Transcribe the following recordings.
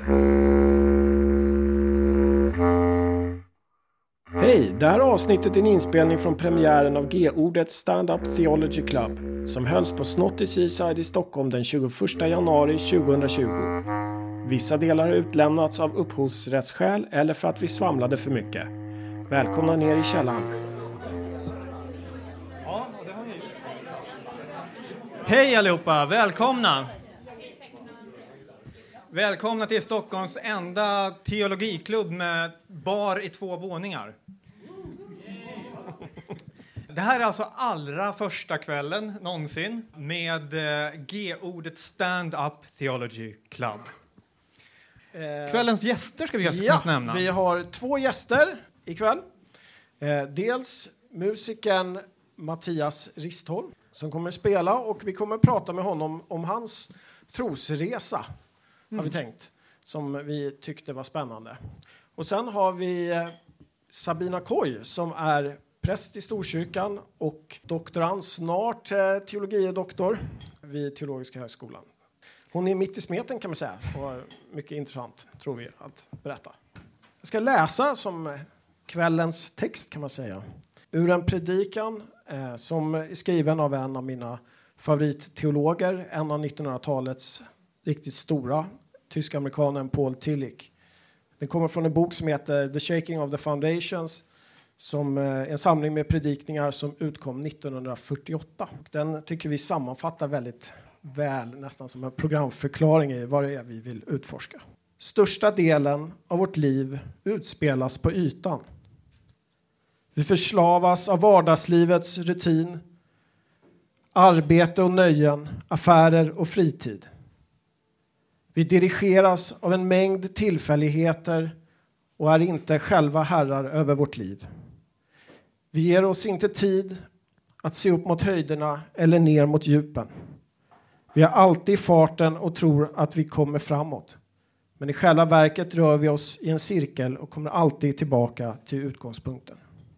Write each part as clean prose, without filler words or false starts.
Hej, det här avsnittet är en inspelning från premiären av G-ordet Stand-Up Theology Club som hölls på Snotty Seaside i Stockholm den 21 januari 2020. Vissa delar har utlämnats av upphovsrättsskäl eller för att vi svamlade för mycket. Välkomna ner i källaren. Ja, och det har ni. Hej allihopa, välkomna! Välkomna till Stockholms enda teologiklubb med bar i 2 våningar. Det här är alltså allra första kvällen någonsin med G-ordet Stand-Up Theology Club. Kvällens gäster ska vi nämna. Vi har 2 gäster ikväll. Dels musikern Mattias Ristholm som kommer att spela, och vi kommer att prata med honom om hans trosresa. Har vi tänkt, som vi tyckte var spännande. Och sen har vi Sabina Koy som är präst i Storkyrkan och doktorand, snart teologidoktor vid Teologiska högskolan. Hon är mitt i smeten kan man säga, och mycket intressant tror vi att berätta. Jag ska läsa som kvällens text kan man säga. Ur en predikan som är skriven av en av mina favoritteologer, en av 1900-talets riktigt stora tysk-amerikanen Paul Tillich. Den kommer från en bok som heter The Shaking of the Foundations, som är en samling med predikningar som utkom 1948. Den tycker vi sammanfattar väldigt väl, nästan som en programförklaring i vad det är vi vill utforska. Största delen av vårt liv utspelas på ytan. Vi förslavas av vardagslivets rutin, arbete och nöjen, affärer och fritid. Vi dirigeras av en mängd tillfälligheter och är inte själva herrar över vårt liv. Vi ger oss inte tid att se upp mot höjderna eller ner mot djupen. Vi har alltid i farten och tror att vi kommer framåt. Men i själva verket rör vi oss i en cirkel och kommer alltid tillbaka till utgångspunkten.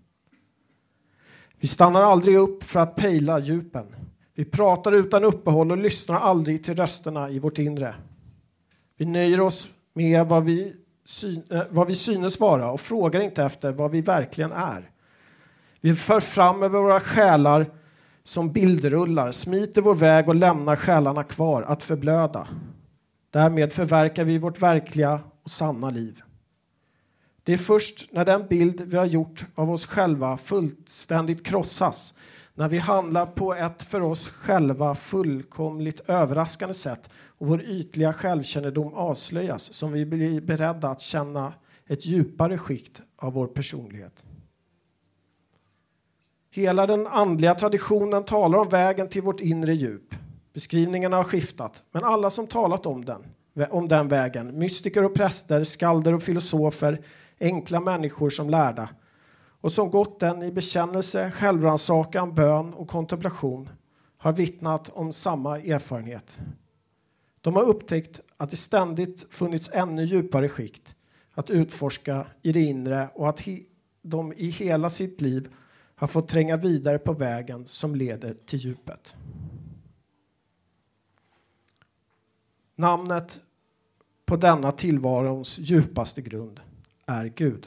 Vi stannar aldrig upp för att pejla djupen. Vi pratar utan uppehåll och lyssnar aldrig till rösterna i vårt inre. Vi nöjer oss med vad vi synes vara och frågar inte efter vad vi verkligen är. Vi för fram över våra själar som bildrullar, smiter vår väg och lämnar själarna kvar att förblöda. Därmed förverkar vi vårt verkliga och sanna liv. Det är först när den bild vi har gjort av oss själva fullständigt krossas, när vi handlar på ett för oss själva fullkomligt överraskande sätt och vår ytliga självkännedom avslöjas, som vi blir beredda att känna ett djupare skikt av vår personlighet. Hela den andliga traditionen talar om vägen till vårt inre djup. Beskrivningarna har skiftat, men alla som talat om den vägen, mystiker och präster, skalder och filosofer, enkla människor som lärda, och som gått den i bekännelse, självrannsakan, bön och kontemplation, har vittnat om samma erfarenhet. De har upptäckt att det ständigt funnits ännu djupare skikt att utforska i det inre, och att de i hela sitt liv har fått tränga vidare på vägen som leder till djupet. Namnet på denna tillvarons djupaste grund är Gud.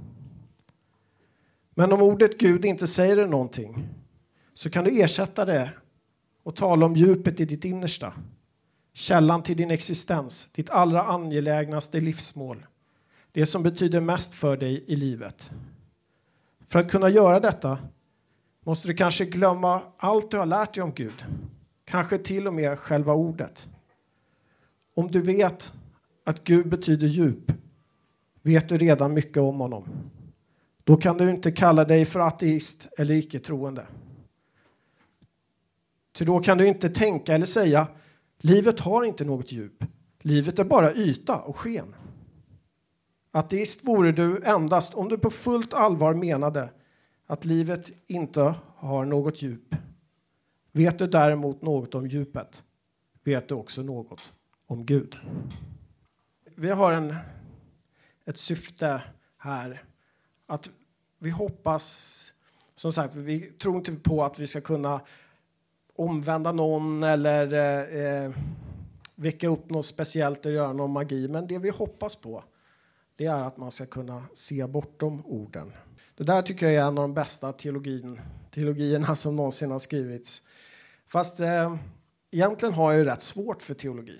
Men om ordet Gud inte säger dig någonting, så kan du ersätta det och tala om djupet i ditt innersta. Källan till din existens, ditt allra angelägnaste livsmål. Det som betyder mest för dig i livet. För att kunna göra detta måste du kanske glömma allt du har lärt dig om Gud. Kanske till och med själva ordet. Om du vet att Gud betyder djup, vet du redan mycket om honom. Då kan du inte kalla dig för ateist eller icke-troende. För då kan du inte tänka eller säga: livet har inte något djup. Livet är bara yta och sken. Ateist vore du endast om du på fullt allvar menade att livet inte har något djup. Vet du däremot något om djupet, vet du också något om Gud. Vi har ett syfte här. Att vi hoppas, som sagt, vi tror inte på att vi ska kunna omvända någon eller väcka upp något speciellt eller göra någon magi. Men det vi hoppas på, det är att man ska kunna se bortom orden. Det där tycker jag är en av de bästa teologierna som någonsin har skrivits. Fast egentligen har jag ju rätt svårt för teologi.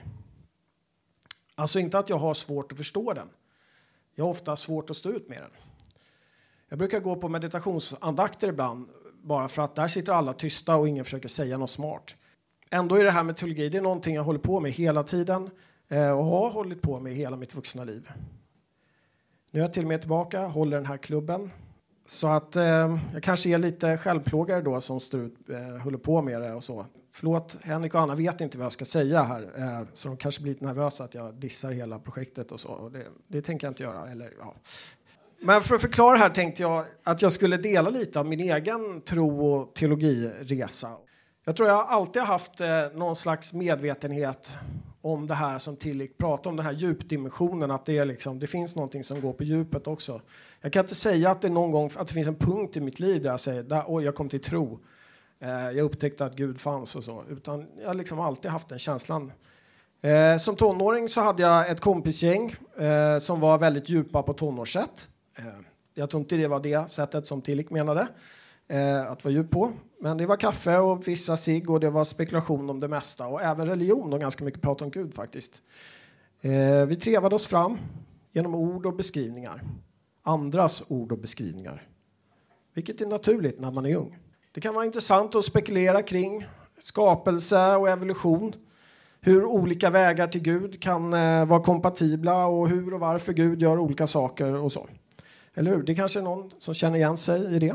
Alltså inte att jag har svårt att förstå den. Jag har ofta svårt att stå ut med den. Jag brukar gå på meditationsandakter ibland. Bara för att där sitter alla tysta och ingen försöker säga något smart. Ändå är det här med teologi, det är någonting jag håller på med hela tiden. Och har hållit på med hela mitt vuxna liv. Nu är jag till och med tillbaka, håller den här klubben. Så att jag kanske är lite självplågare då som håller på med det och så. Förlåt, Henrik och Anna vet inte vad jag ska säga här. Så de kanske blir lite nervösa att jag dissar hela projektet och så. Och det tänker jag inte göra. Eller, ja. Men för att förklara här tänkte jag att jag skulle dela lite av min egen tro- och teologiresa. Jag tror jag alltid har haft någon slags medvetenhet om det här som Tillich pratar om, den här djupdimensionen, att det finns någonting som går på djupet också. Jag kan inte säga att det någon gång att det finns en punkt i mitt liv där jag säger jag kom till tro. Jag upptäckte att Gud fanns och så, utan jag har alltid haft den känslan. Som tonåring så hade jag ett kompisgäng som var väldigt djupa på tonårssätt. Jag tror inte det var det sättet som Tillich menade att vara djup på. Men det var kaffe och vissa cigg och det var spekulation om det mesta. Och även religion och ganska mycket prat om Gud faktiskt. Vi trevade oss fram genom ord och beskrivningar. Andras ord och beskrivningar. Vilket är naturligt när man är ung. Det kan vara intressant att spekulera kring skapelse och evolution. Hur olika vägar till Gud kan vara kompatibla och hur och varför Gud gör olika saker och så. Eller hur? Det är kanske någon som känner igen sig i det.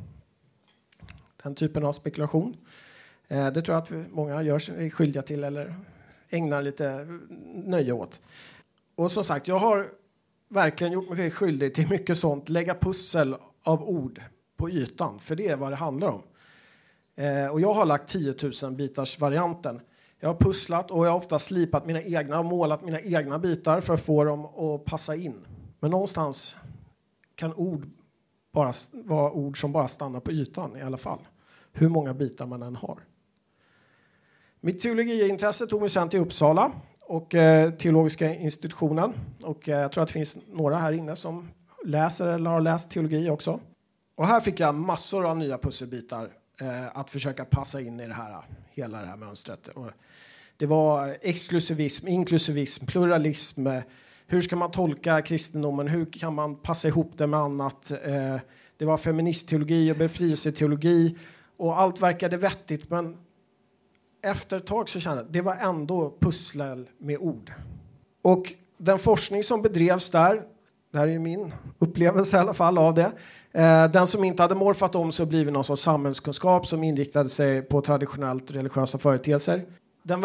Den typen av spekulation. Det tror jag att många gör sig skyldiga till eller ägnar lite nöje åt. Och som sagt, jag har verkligen gjort mig skyldig till mycket sånt. Lägga pussel av ord på ytan. För det är vad det handlar om. Och jag har lagt 10 000 bitars varianten. Jag har pusslat och jag har ofta slipat mina egna och målat mina egna bitar för att få dem att passa in. Men någonstans kan ord bara vara ord som bara stannar på ytan i alla fall. Hur många bitar man än har. Mitt teologiintresse tog mig sedan till Uppsala och teologiska institutionen. Och jag tror att det finns några här inne som läser eller har läst teologi också. Och här fick jag massor av nya pusselbitar att försöka passa in i hela det här mönstret. Och det var exklusivism, inklusivism, pluralism. Hur ska man tolka kristendomen? Hur kan man passa ihop det med annat? Det var feministteologi och befrielseteologi. Och allt verkade vettigt, men efter ett tag så kände jag att det var ändå pussel med ord. Och den forskning som bedrevs där, det här är min upplevelse i alla fall av det, den som inte hade morfat om så blivit någon sorts samhällskunskap som inriktade sig på traditionellt religiösa företeelser. Den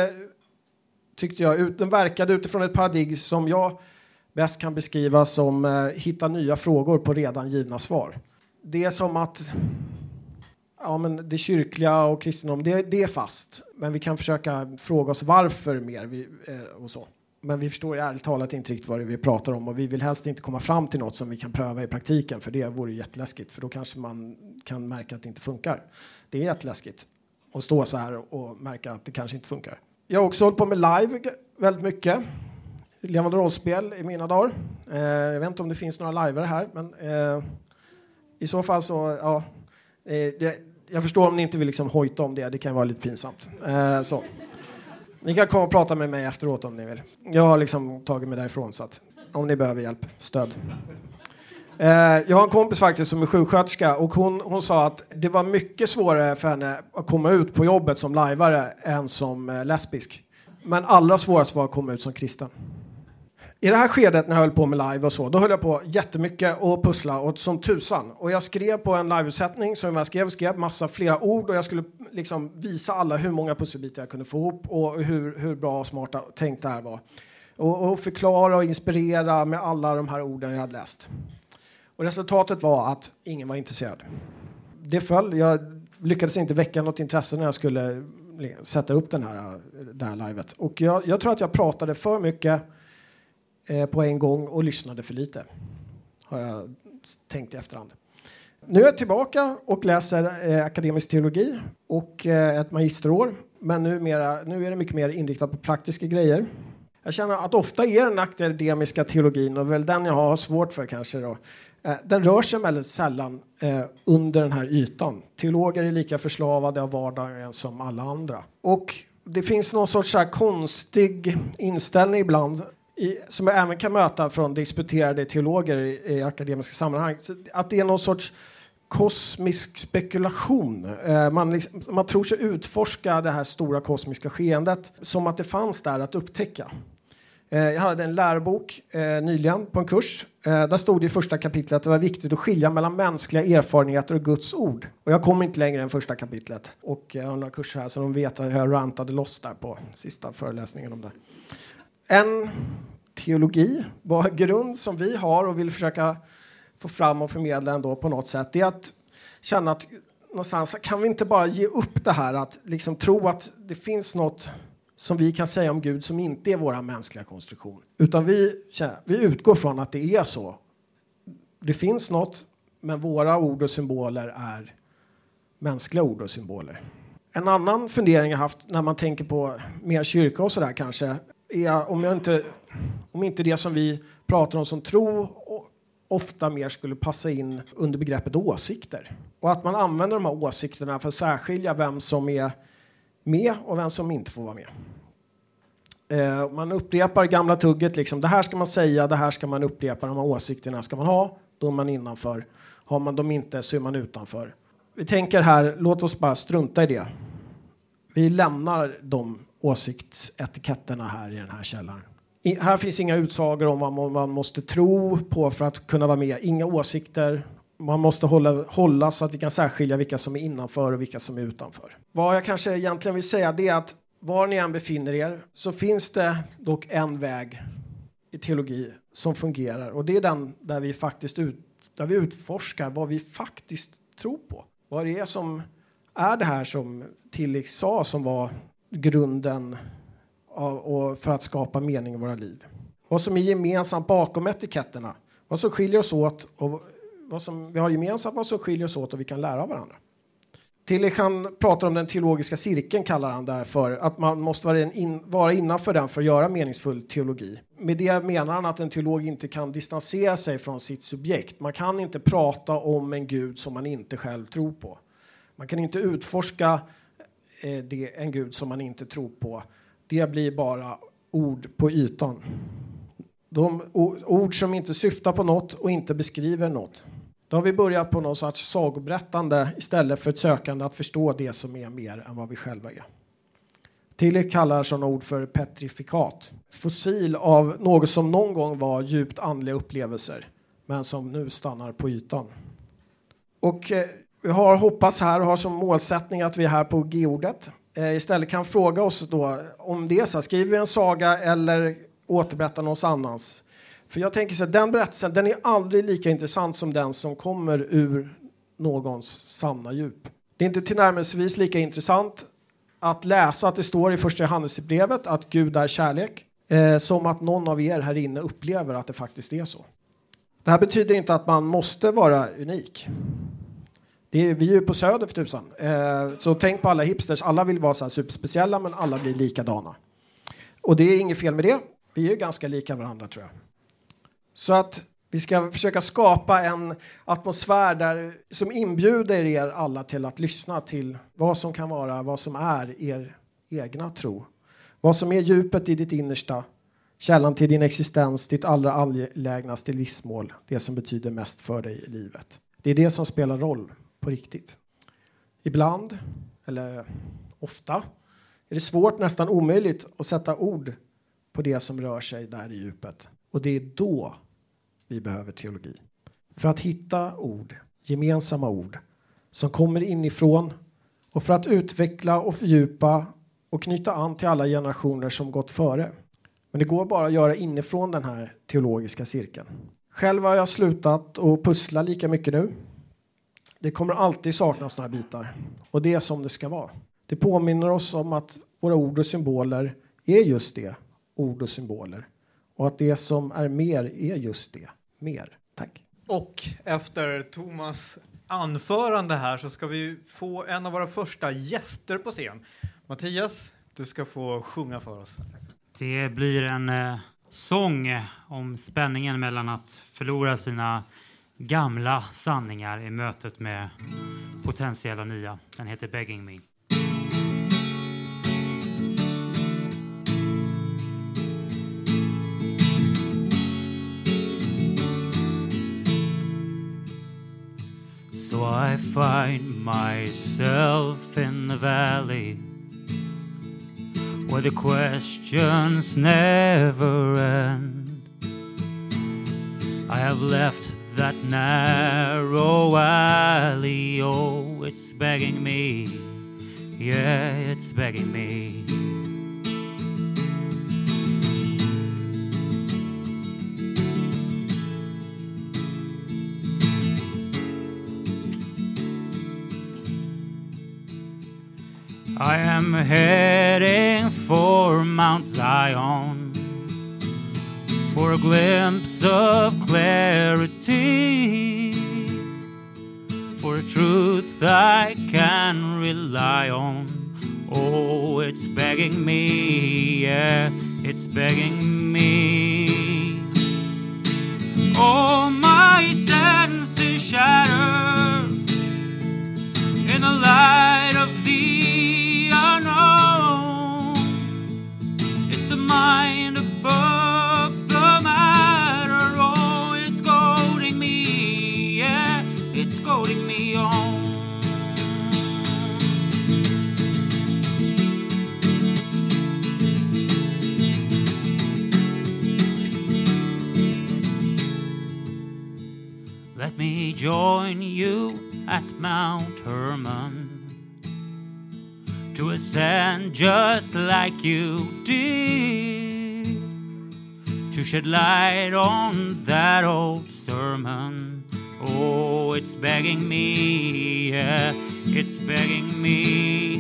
verkade utifrån ett paradigm som jag bäst kan beskriva som hitta nya frågor på redan givna svar. Det är som att men det kyrkliga och kristendom, det är fast. Men vi kan försöka fråga oss varför mer och så. Men vi förstår ärligt talat inte riktigt vad det är vi pratar om. Och vi vill helst inte komma fram till något som vi kan pröva i praktiken. För det vore jätteläskigt. För då kanske man kan märka att det inte funkar. Det är jätteläskigt att stå så här och märka att det kanske inte funkar. Jag har också hållit på med live väldigt mycket. Levande rollspel i mina dagar. Jag vet inte om det finns några liveare här. Men i så fall så, ja. Jag förstår om ni inte vill hojta om det. Det kan vara lite pinsamt. Så. Ni kan komma och prata med mig efteråt om ni vill. Jag har tagit mig därifrån så att om ni behöver hjälp, stöd. Jag har en kompis faktiskt som är sjuksköterska och hon sa att det var mycket svårare för henne att komma ut på jobbet som lajvare än som lesbisk. Men allra svårast var att komma ut som kristen. I det här skedet när jag höll på med live och så, då höll jag på jättemycket och pussla och som tusan. Och jag skrev på en liveutsättning som jag skrev massa flera ord och jag skulle visa alla hur många pusselbitar jag kunde få ihop och hur bra och smarta tänkt det här var. Och förklara och inspirera med alla de här orden jag hade läst. Och resultatet var att ingen var intresserad. Det föll. Jag lyckades inte väcka något intresse när jag skulle sätta upp det här livet. Och jag tror att jag pratade för mycket på en gång och lyssnade för lite. Har jag tänkt i efterhand. Nu är jag tillbaka och läser akademisk teologi och ett magisterår. Men nu är det mycket mer inriktat på praktiska grejer. Jag känner att ofta är den akademiska teologin, och väl den jag har svårt för kanske då, den rör sig väldigt sällan under den här ytan. Teologer är lika förslavade av vardagen som alla andra. Och det finns någon sorts så här konstig inställning ibland som jag även kan möta från disputerade teologer i akademiska sammanhang. Att det är någon sorts kosmisk spekulation. Man tror sig utforska det här stora kosmiska skeendet som att det fanns där att upptäcka. Jag hade en lärobok nyligen på en kurs. Där stod det i första kapitlet att det var viktigt att skilja mellan mänskliga erfarenheter och Guds ord. Och jag kom inte längre än första kapitlet. Och jag har några kurser här så de vet att jag rantade loss där på sista föreläsningen om det. En teologi, vad grund som vi har och vill försöka få fram och förmedla ändå på något sätt, det är att känna att någonstans kan vi inte bara ge upp det här att liksom tro att det finns något som vi kan säga om Gud som inte är våra mänskliga konstruktion. Utan vi utgår från att det är så. Det finns något, men våra ord och symboler är mänskliga ord och symboler. En annan fundering jag haft när man tänker på mer kyrka och sådär kanske är om inte det som vi pratar om som tro ofta mer skulle passa in under begreppet åsikter. Och att man använder de här åsikterna för att särskilja vem som är med och vem som inte får vara med. Man upprepar gamla tugget liksom. Det här ska man säga, det här ska man upprepa, de här åsikterna ska man ha, då är man innanför. Har man dem inte så är man utanför. Vi tänker här, låt oss bara strunta i det. Vi lämnar de åsiktsetiketterna här i den här källaren. Här finns inga utsagor om vad man måste tro på för att kunna vara med. Inga åsikter. Man måste hålla så att vi kan särskilja vilka som är innanför och vilka som är utanför. Vad jag kanske egentligen vill säga det är att var ni än befinner er så finns det dock en väg i teologi som fungerar. Och det är den där vi faktiskt där vi utforskar vad vi faktiskt tror på. Vad det är som är det här som Tillich sa som var grunden och för att skapa mening i våra liv. Vad som är gemensamt bakom etiketterna. Vad som skiljer oss åt och vad som vi har gemensamt, vad som skiljer oss åt och vi kan lära av varandra. Tillich han pratar om den teologiska cirkeln kallar han därför. Att man måste vara innanför den för att göra meningsfull teologi. Med det menar han att en teolog inte kan distansera sig från sitt subjekt. Man kan inte prata om en gud som man inte själv tror på. Man kan inte utforska en gud som man inte tror på. Det blir bara ord på ytan. De ord som inte syftar på något och inte beskriver något. Då har vi börjat på någon sorts sagoberättande istället för ett sökande att förstå det som är mer än vad vi själva är. Tillich kallar sådana ord för petrifikat. Fossil av något som någon gång var djupt andliga upplevelser men som nu stannar på ytan. Och vi har hoppas här och har som målsättning att vi är här på G-ordet. Istället kan fråga oss då om det är så. Skriver vi en saga eller återberättar någon annans? För jag tänker så att den berättelsen den är aldrig lika intressant som den som kommer ur någons sanna djup. Det är inte tillnärmelsevis lika intressant att läsa att det står i första Johannesbrevet att Gud är kärlek som att någon av er här inne upplever att det faktiskt är så. Det här betyder inte att man måste vara unik. Vi är ju på Söder för tusan. Så tänk på alla hipsters. Alla vill vara så här superspeciella men alla blir likadana. Och det är inget fel med det. Vi är ju ganska lika varandra tror jag. Så att vi ska försöka skapa en atmosfär som inbjuder er alla till att lyssna till vad som kan vara, vad som är er egna tro. Vad som är djupet i ditt innersta, källan till din existens, ditt allra angelägnaste livsmål, det som betyder mest för dig i livet. Det är det som spelar roll på riktigt. Ibland, eller ofta, är det svårt, nästan omöjligt att sätta ord på det som rör sig där i djupet. Och det är då vi behöver teologi. För att hitta ord, gemensamma ord, som kommer inifrån och för att utveckla och fördjupa och knyta an till alla generationer som gått före. Men det går bara att göra inifrån den här teologiska cirkeln. Själv har jag slutat att pussla lika mycket nu. Det kommer alltid saknas några bitar. Och det är som det ska vara. Det påminner oss om att våra ord och symboler är just det. Ord och symboler. Och att det som är mer är just det. Mer. Tack. Och efter Thomas anförande här så ska vi få en av våra första gäster på scen. Mattias, du ska få sjunga för oss. Det blir en sång om spänningen mellan att förlora sina gamla sanningar i mötet med potentiella nya. Den heter Begging Me. So I find myself in the valley where the questions never end. I have left that narrow alley, oh, it's begging me, yeah, it's begging me. I am heading for Mount Zion for a glimpse of clarity, for a truth I can rely on. Oh, it's begging me, yeah, it's begging me. All my senses shatter in the light of the unknown. It's the mind above the matter. Oh, it's goading me, yeah, it's goading me on. Let me join you at Mount Hermon to ascend just like you did, to shed light on that old sermon. Oh, it's begging me, yeah, it's begging me.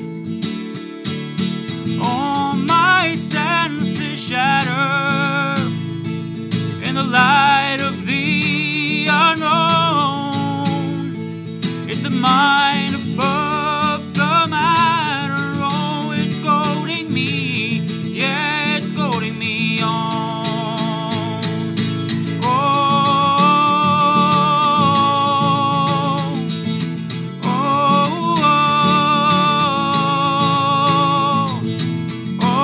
All my senses shatter in the light of the unknown. It's the mind above the matter. Oh, it's goading me, yeah, it's goading me on. Oh, oh, oh, oh,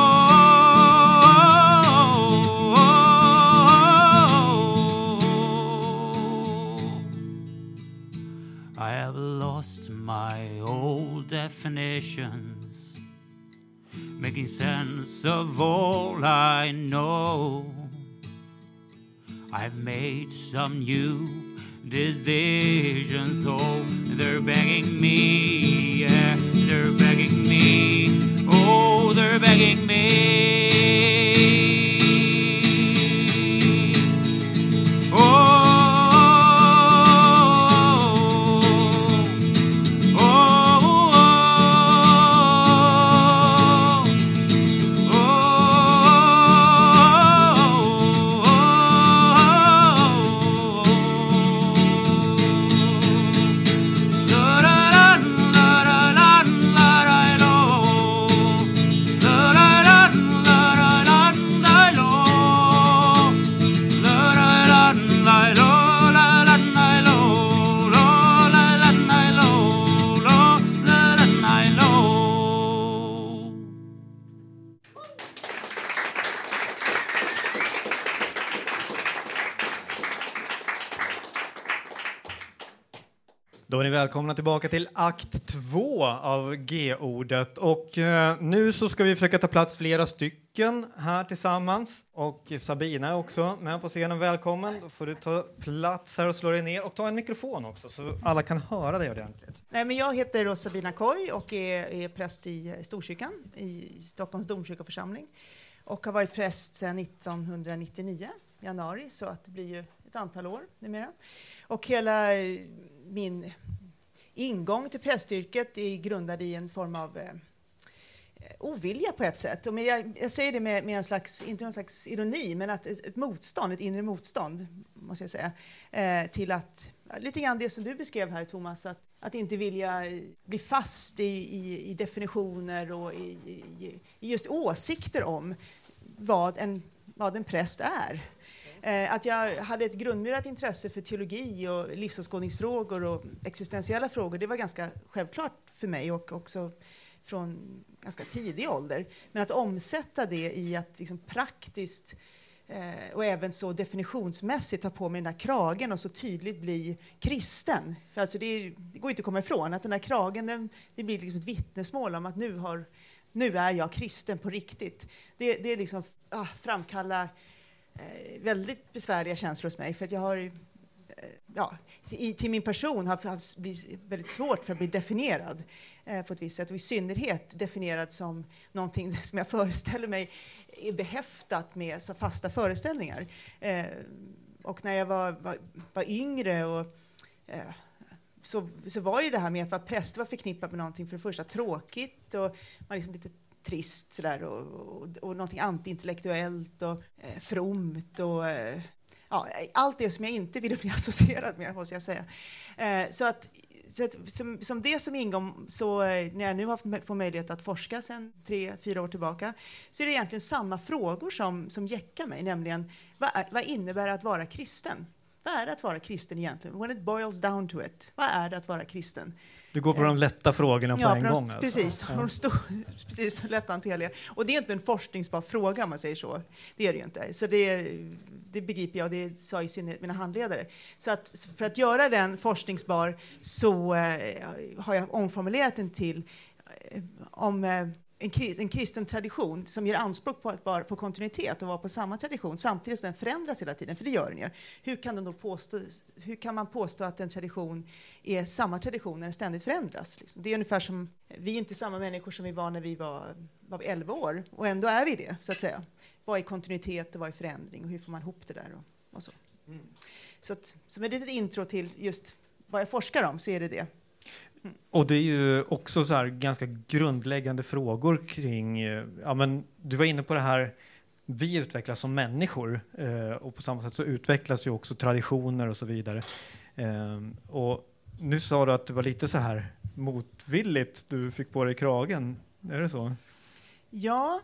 oh. I have lost my old definitions, making sense of all I know. I've made some new decisions. Oh, they're begging me, yeah, they're begging me. Oh, they're begging me. Oh, Då är ni välkomna tillbaka till akt 2 av G-ordet. Och nu så ska vi försöka ta plats flera stycken här tillsammans. Och Sabina är också med på scenen. Välkommen. Då får du ta plats här och slå dig ner. Och ta en mikrofon också så alla kan höra dig ordentligt. Nej, men jag heter då Sabina Koy och är präst i Storkyrkan i Stockholms domkyrkoförsamling. Och har varit präst sedan 1999, januari. Så att det blir ju ett antal år numera. Och hela min ingång till prästyrket är grundad i en form av ovilja på ett sätt. Men jag säger det med en slags, inte någon slags ironi, men att ett motstånd, ett inre motstånd, måste jag säga, till att, lite grann det som du beskrev här, Thomas, att inte vilja bli fast i definitioner och i just åsikter om vad en präst är. Att jag hade ett grundmurat intresse för teologi och livsåskådningsfrågor och existentiella frågor, det var ganska självklart för mig och också från ganska tidig ålder. Men att omsätta det i att liksom praktiskt och även så definitionsmässigt ta på mig den här kragen och så tydligt bli kristen. För alltså det går inte att komma ifrån att den här kragen, det blir liksom ett vittnesmål om att nu är jag kristen på riktigt. Det är liksom framkalla väldigt besvärliga känslor hos mig, för att jag har till min person har blivit väldigt svårt för att bli definierad på ett visst sätt, och i synnerhet definierad som någonting som jag föreställer mig är behäftat med så fasta föreställningar. Och när jag var yngre och så var ju det här med att vara präst var förknippat med någonting för det första tråkigt och man liksom lite trist sådär och någonting antiintellektuellt och fromt och allt det som jag inte ville bli associerad med, måste jag säga. Som det som ingång, så när jag nu har fått möjlighet att forska sedan 3-4 år tillbaka, så är det egentligen samma frågor som jäckar mig, nämligen vad innebär att vara kristen? Vad är det att vara kristen egentligen? When it boils down to it, vad är det att vara kristen? Du går på de lätta frågorna på en gång. Alltså. Precis, precis lätthanterliga. Och det är inte en forskningsbar fråga om man säger så. Det är det ju inte. Så det begriper jag, och det sa i synnerhet mina handledare. Så att för att göra den forskningsbar så har jag omformulerat den till en kristen tradition som ger anspråk på att vara på kontinuitet och vara på samma tradition samtidigt som den förändras hela tiden, för det gör den ju. Hur kan man påstå att en tradition är samma tradition när den ständigt förändras? Liksom? Det är ungefär som, vi är inte samma människor som vi var när vi var 11 år, och ändå är vi det, så att säga. Vad är kontinuitet och vad är förändring och hur får man ihop det där och så. Mm. Så som ett litet intro till just vad jag forskar om, så är det det. Och det är ju också så här ganska grundläggande frågor kring, men du var inne på det här, vi utvecklas som människor och på samma sätt så utvecklas ju också traditioner och så vidare. Och nu sa du att det var lite så här motvilligt du fick på dig kragen, är det så? Ja,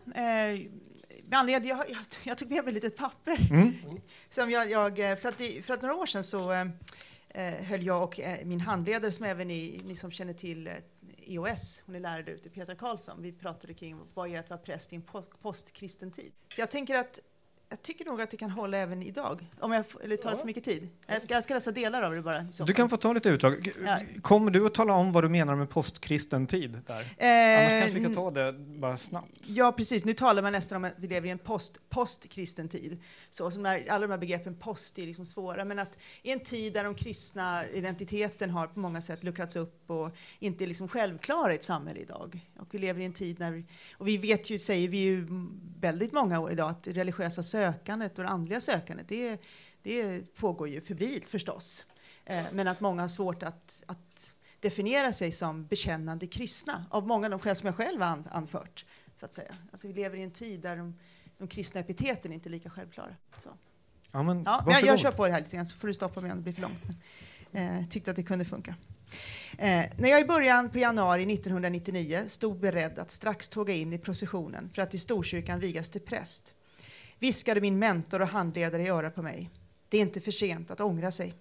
jag tog med mig lite papper. Som för att några år sedan så höll jag och min handledare, som även ni som känner till EOS, hon är lärare ute, Petra Karlsson, vi pratade kring vad är att vara präst i en postkristen tid. Så jag tycker nog att det kan hålla även idag. Eller tar det för mycket tid? Jag ska läsa delar av det bara. Du kan få ta lite utdrag. Ja. Kommer du att tala om vad du menar med postkristen tid där? Annars kanske vi kan ta det bara snabbt. Ja, precis. Nu talar man nästan om att vi lever i en postkristen tid. Så som alla de här begreppen post är liksom svåra. Men att i en tid där de kristna identiteten har på många sätt luckrats upp och inte är liksom självklara i ett samhälle idag. Och vi lever i en tid när och vi vet ju, säger vi ju väldigt många idag, att religiösa sökandet och det andliga sökandet, det pågår ju febrilt förstås. Men att många har svårt att definiera sig som bekännande kristna, av många av de skäl som jag själv har anfört, så att säga. Alltså vi lever i en tid där de kristna epiteten inte är lika självklara. Så. Ja, men jag kör på det här lite grann, så får du stoppa mig om det blir för långt. Tyckte att det kunde funka. När jag i början på januari 1999 stod beredd att strax tåga in i processionen för att i Storkyrkan vigas till präst, viskade min mentor och handledare i örat på mig: det är inte för sent att ångra sig.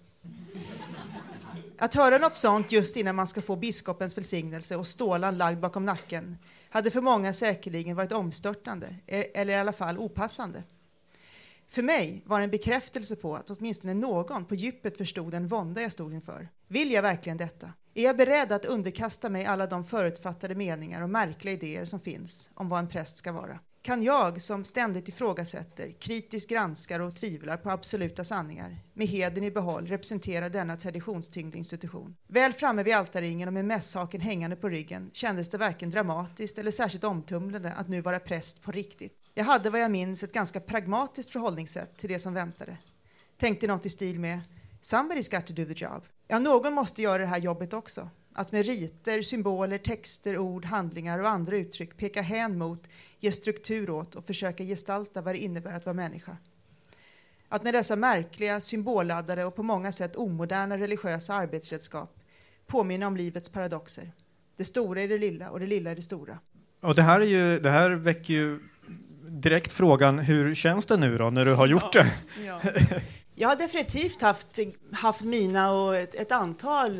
Att höra något sånt just innan man ska få biskopens välsignelse och stålan lagd bakom nacken hade för många säkerligen varit omstörtande, eller i alla fall opassande. För mig var det en bekräftelse på att åtminstone någon på djupet förstod den vånda jag stod inför. Vill jag verkligen detta? Är jag beredd att underkasta mig alla de förutfattade meningar och märkliga idéer som finns om vad en präst ska vara? Kan jag, som ständigt ifrågasätter, kritiskt granskar och tvivlar på absoluta sanningar, med hedern i behåll representera denna traditionstyngd institution? Väl framme vid altarringen och med mässhaken hängande på ryggen kändes det varken dramatiskt eller särskilt omtumlande att nu vara präst på riktigt. Jag hade vad jag minns ett ganska pragmatiskt förhållningssätt till det som väntade. Tänkte något i stil med: somebody's got to do the job. Ja, någon måste göra det här jobbet också. Att med riter, symboler, texter, ord, handlingar och andra uttryck peka hän mot, ge struktur åt och försöka gestalta vad det innebär att vara människa. Att med dessa märkliga, symbolladdade och på många sätt omoderna religiösa arbetsredskap påminna om livets paradoxer. Det stora är det lilla och det lilla är det stora. Och det här väcker ju direkt frågan, hur känns det nu då när du har gjort det? Ja. Jag har definitivt haft mina och ett antal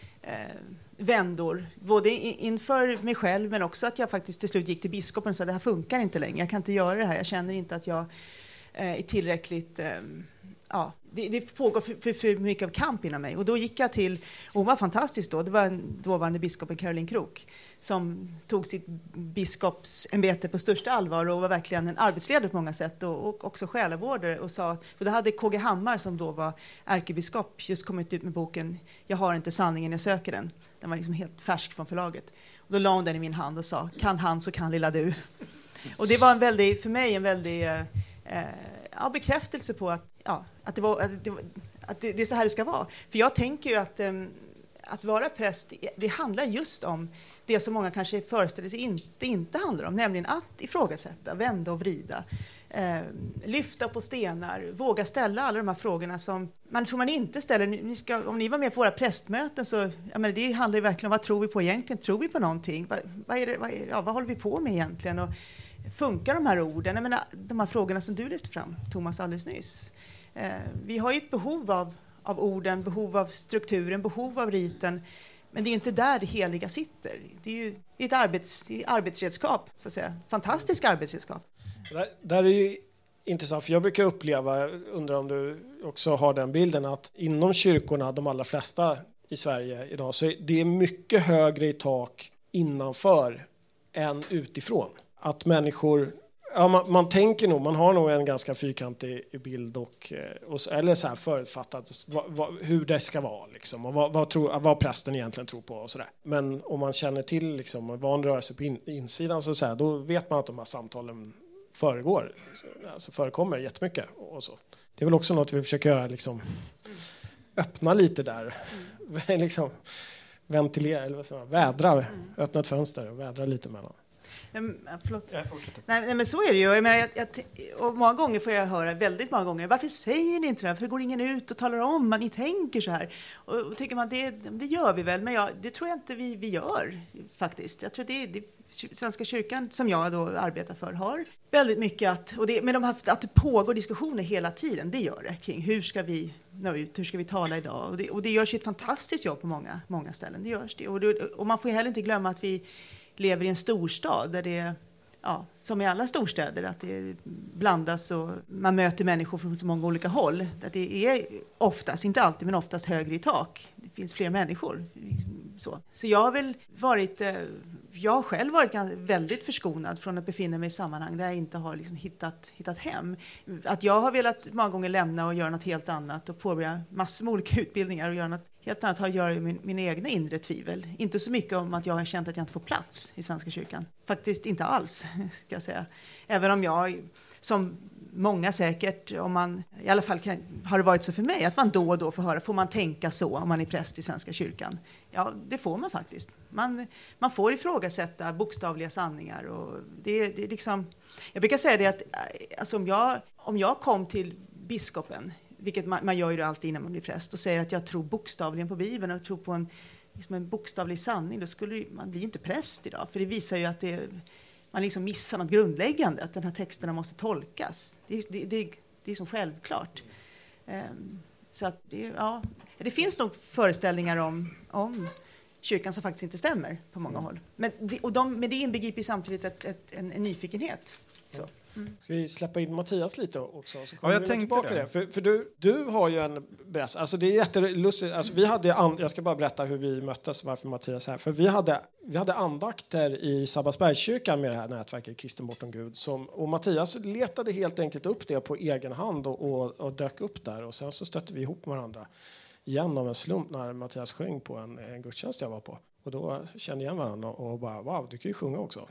vändor, både inför mig själv men också att jag faktiskt till slut gick till biskopen och sa det här funkar inte längre, jag kan inte göra det här, jag känner inte att jag är tillräckligt, det pågår för mycket av kamp inom mig. Och då gick jag till, och hon var fantastisk då, det var dåvarande biskopen Caroline Krook som tog sitt biskopsämbete på största allvar och var verkligen en arbetsledare på många sätt och också själavårdare och sa, och då hade KG Hammar som då var ärkebiskop just kommit ut med boken Jag har inte sanningen, jag söker den. Den var liksom helt färsk från förlaget. Och då la hon den i min hand och sa, kan han så kan lilla du. Och det var för mig en väldig bekräftelse på att det är så här det ska vara. För jag tänker ju att vara präst, det handlar just om det som många kanske föreställer sig inte handlar om, nämligen att ifrågasätta, vända och vrida, lyfta på stenar, våga ställa alla de här frågorna som man tror man inte ställer. Om ni var med på våra prästmöten så det handlar ju verkligen om vad tror vi på egentligen? Tror vi på någonting? Vad håller vi på med egentligen? Och funkar de här orden? Jag menar, de här frågorna som du lyfte fram, Thomas, alldeles nyss. Vi har ju ett behov av orden, behov av strukturen, behov av riten. Men det är inte där det heliga sitter. Det är ju ett arbetsredskap, så att säga. Fantastiskt arbetsredskap. Där är ju intressant, för jag brukar uppleva, undrar om du också har den bilden, att inom kyrkorna, de allra flesta i Sverige idag, så det är mycket högre i tak innanför än utifrån. Att människor, man tänker nog, man har nog en ganska fyrkantig bild eller så här förutfattat hur det ska vara liksom, och vad prästen egentligen tror på och sådär. Men om man känner till liksom, och van rörelse på insidan så här, då vet man att de här samtalen förekommer jättemycket och så. Det är väl också något vi försöker göra, liksom, öppna lite där, liksom ventilera eller vad säger man, vädra, öppna ett fönster och vädra lite mellan. Förlåt. Nej, men så är det ju. Jag menar, och många gånger får jag höra, väldigt många gånger, varför säger ni inte det? Varför går ingen ut och talar om att ni tänker så här? Och tycker man, det gör vi väl, men det tror jag inte vi gör faktiskt. Jag tror det Svenska kyrkan, som jag då arbetar för, har väldigt mycket att det pågår diskussioner hela tiden, det gör det, kring hur ska vi nå ut, hur ska vi tala idag? Och det görs ju ett fantastiskt jobb på många ställen, det görs det. Och man får ju heller inte glömma att vi lever i en storstad där det, som i alla storstäder, att det blandas och man möter människor från så många olika håll. Att det är oftast, inte alltid, men oftast högre i tak. Det finns fler människor. Så jag har själv varit väldigt förskonad från att befinna mig i sammanhang där jag inte har liksom hittat hem. Att jag har velat många gånger lämna och göra något helt annat och påbörja massor med olika utbildningar och göra något helt annat har att göra med mina egna inre tvivel. Inte så mycket om att jag har känt att jag inte får plats i Svenska kyrkan. Faktiskt inte alls, ska jag säga. Även om jag, som många säkert, om man, i alla fall har det varit så för mig, att man då och då får höra, får man tänka så om man är präst i Svenska kyrkan? Ja, det får man faktiskt. Man får ifrågasätta bokstavliga sanningar. Och det är liksom, jag brukar säga det att alltså om jag kom till biskopen, vilket man gör ju alltid innan man blir präst, och säger att jag tror bokstavligen på Bibeln och tror på en bokstavlig sanning, då skulle man bli inte präst idag. För det visar ju att man liksom missar något grundläggande, att den här texterna måste tolkas. Det är som självklart. Så att det finns nog föreställningar om kyrkan som faktiskt inte stämmer på många håll. Men det inbegriper samtidigt en nyfikenhet. Så. Ska vi släppa in Mattias lite också? Så kommer jag tänkte tillbaka det. För du har ju en berättelse. Alltså det är jättelustigt. Alltså jag ska bara berätta hur vi möttes, varför Mattias är här. För vi hade andakter i Sabbatsbergskyrkan med det här nätverket Kristen bortom Gud. Och Mattias letade helt enkelt upp det på egen hand och dök upp där. Och sen så stötte vi ihop med varandra igen av en slump när Mattias sjöng på en gudstjänst jag var på. Och då kände jag igen varandra och bara, wow, du kan ju sjunga också.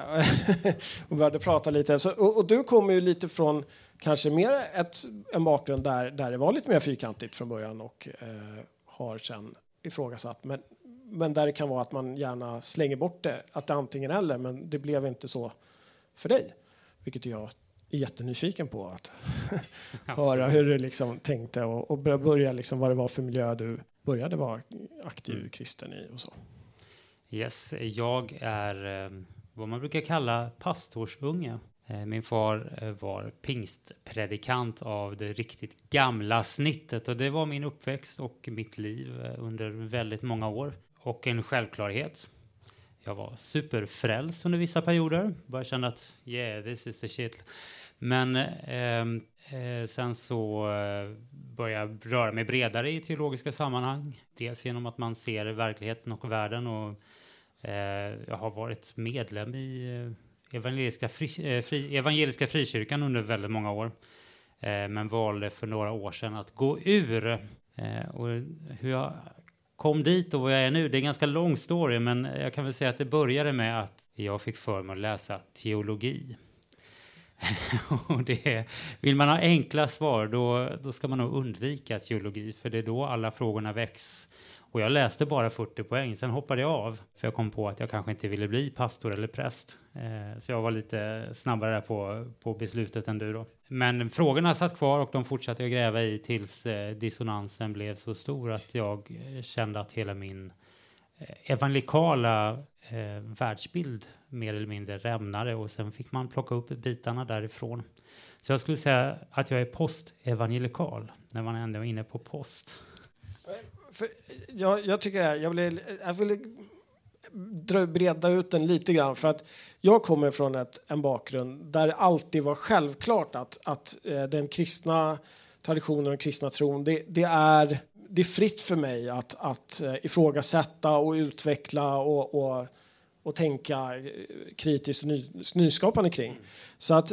Och började prata lite. Och du kommer ju lite från kanske mer en bakgrund där det var lite mer fyrkantigt från början och har sen ifrågasatt. men där det kan vara att man gärna slänger bort det, att det är antingen eller, men det blev inte så för dig, vilket jag är jättenyfiken på att höra hur du liksom tänkte och börja liksom vad det var för miljö du började vara aktiv kristen i och så. Yes, jag är vad man brukar kalla pastorsunge. Min far var pingstpredikant av det riktigt gamla snittet, och det var min uppväxt och mitt liv under väldigt många år. Och en självklarhet. Jag var superfrälst under vissa perioder. Bara kände att yeah, this is the shit. Men sen så började jag röra mig bredare i teologiska sammanhang. Dels genom att man ser verkligheten och världen. Och jag har varit medlem i evangeliska frikyrkan under väldigt många år. Men valde för några år sedan att gå ur. Och hur jag kom dit och vad jag är nu, det är en ganska lång story, men jag kan väl säga att det började med att jag fick för mig att läsa teologi. Och vill man ha enkla svar, då ska man nog undvika teologi, för det är då alla frågorna väcks. Och jag läste bara 40 poäng, sen hoppade jag av, för jag kom på att jag kanske inte ville bli pastor eller präst. Så jag var lite snabbare på beslutet än du då. Men frågorna satt kvar och de fortsatte att gräva i tills dissonansen blev så stor att jag kände att hela min evangelikala världsbild mer eller mindre rämnade, och sen fick man plocka upp bitarna därifrån. Så jag skulle säga att jag är postevangelikal, när man ändå är inne på post. För jag tycker jag vill breda ut den lite grann, för att jag kommer från en bakgrund där det alltid var självklart att den kristna traditionen och den kristna tron, det är fritt för mig att ifrågasätta och utveckla och tänka kritiskt och nyskapande kring. Så att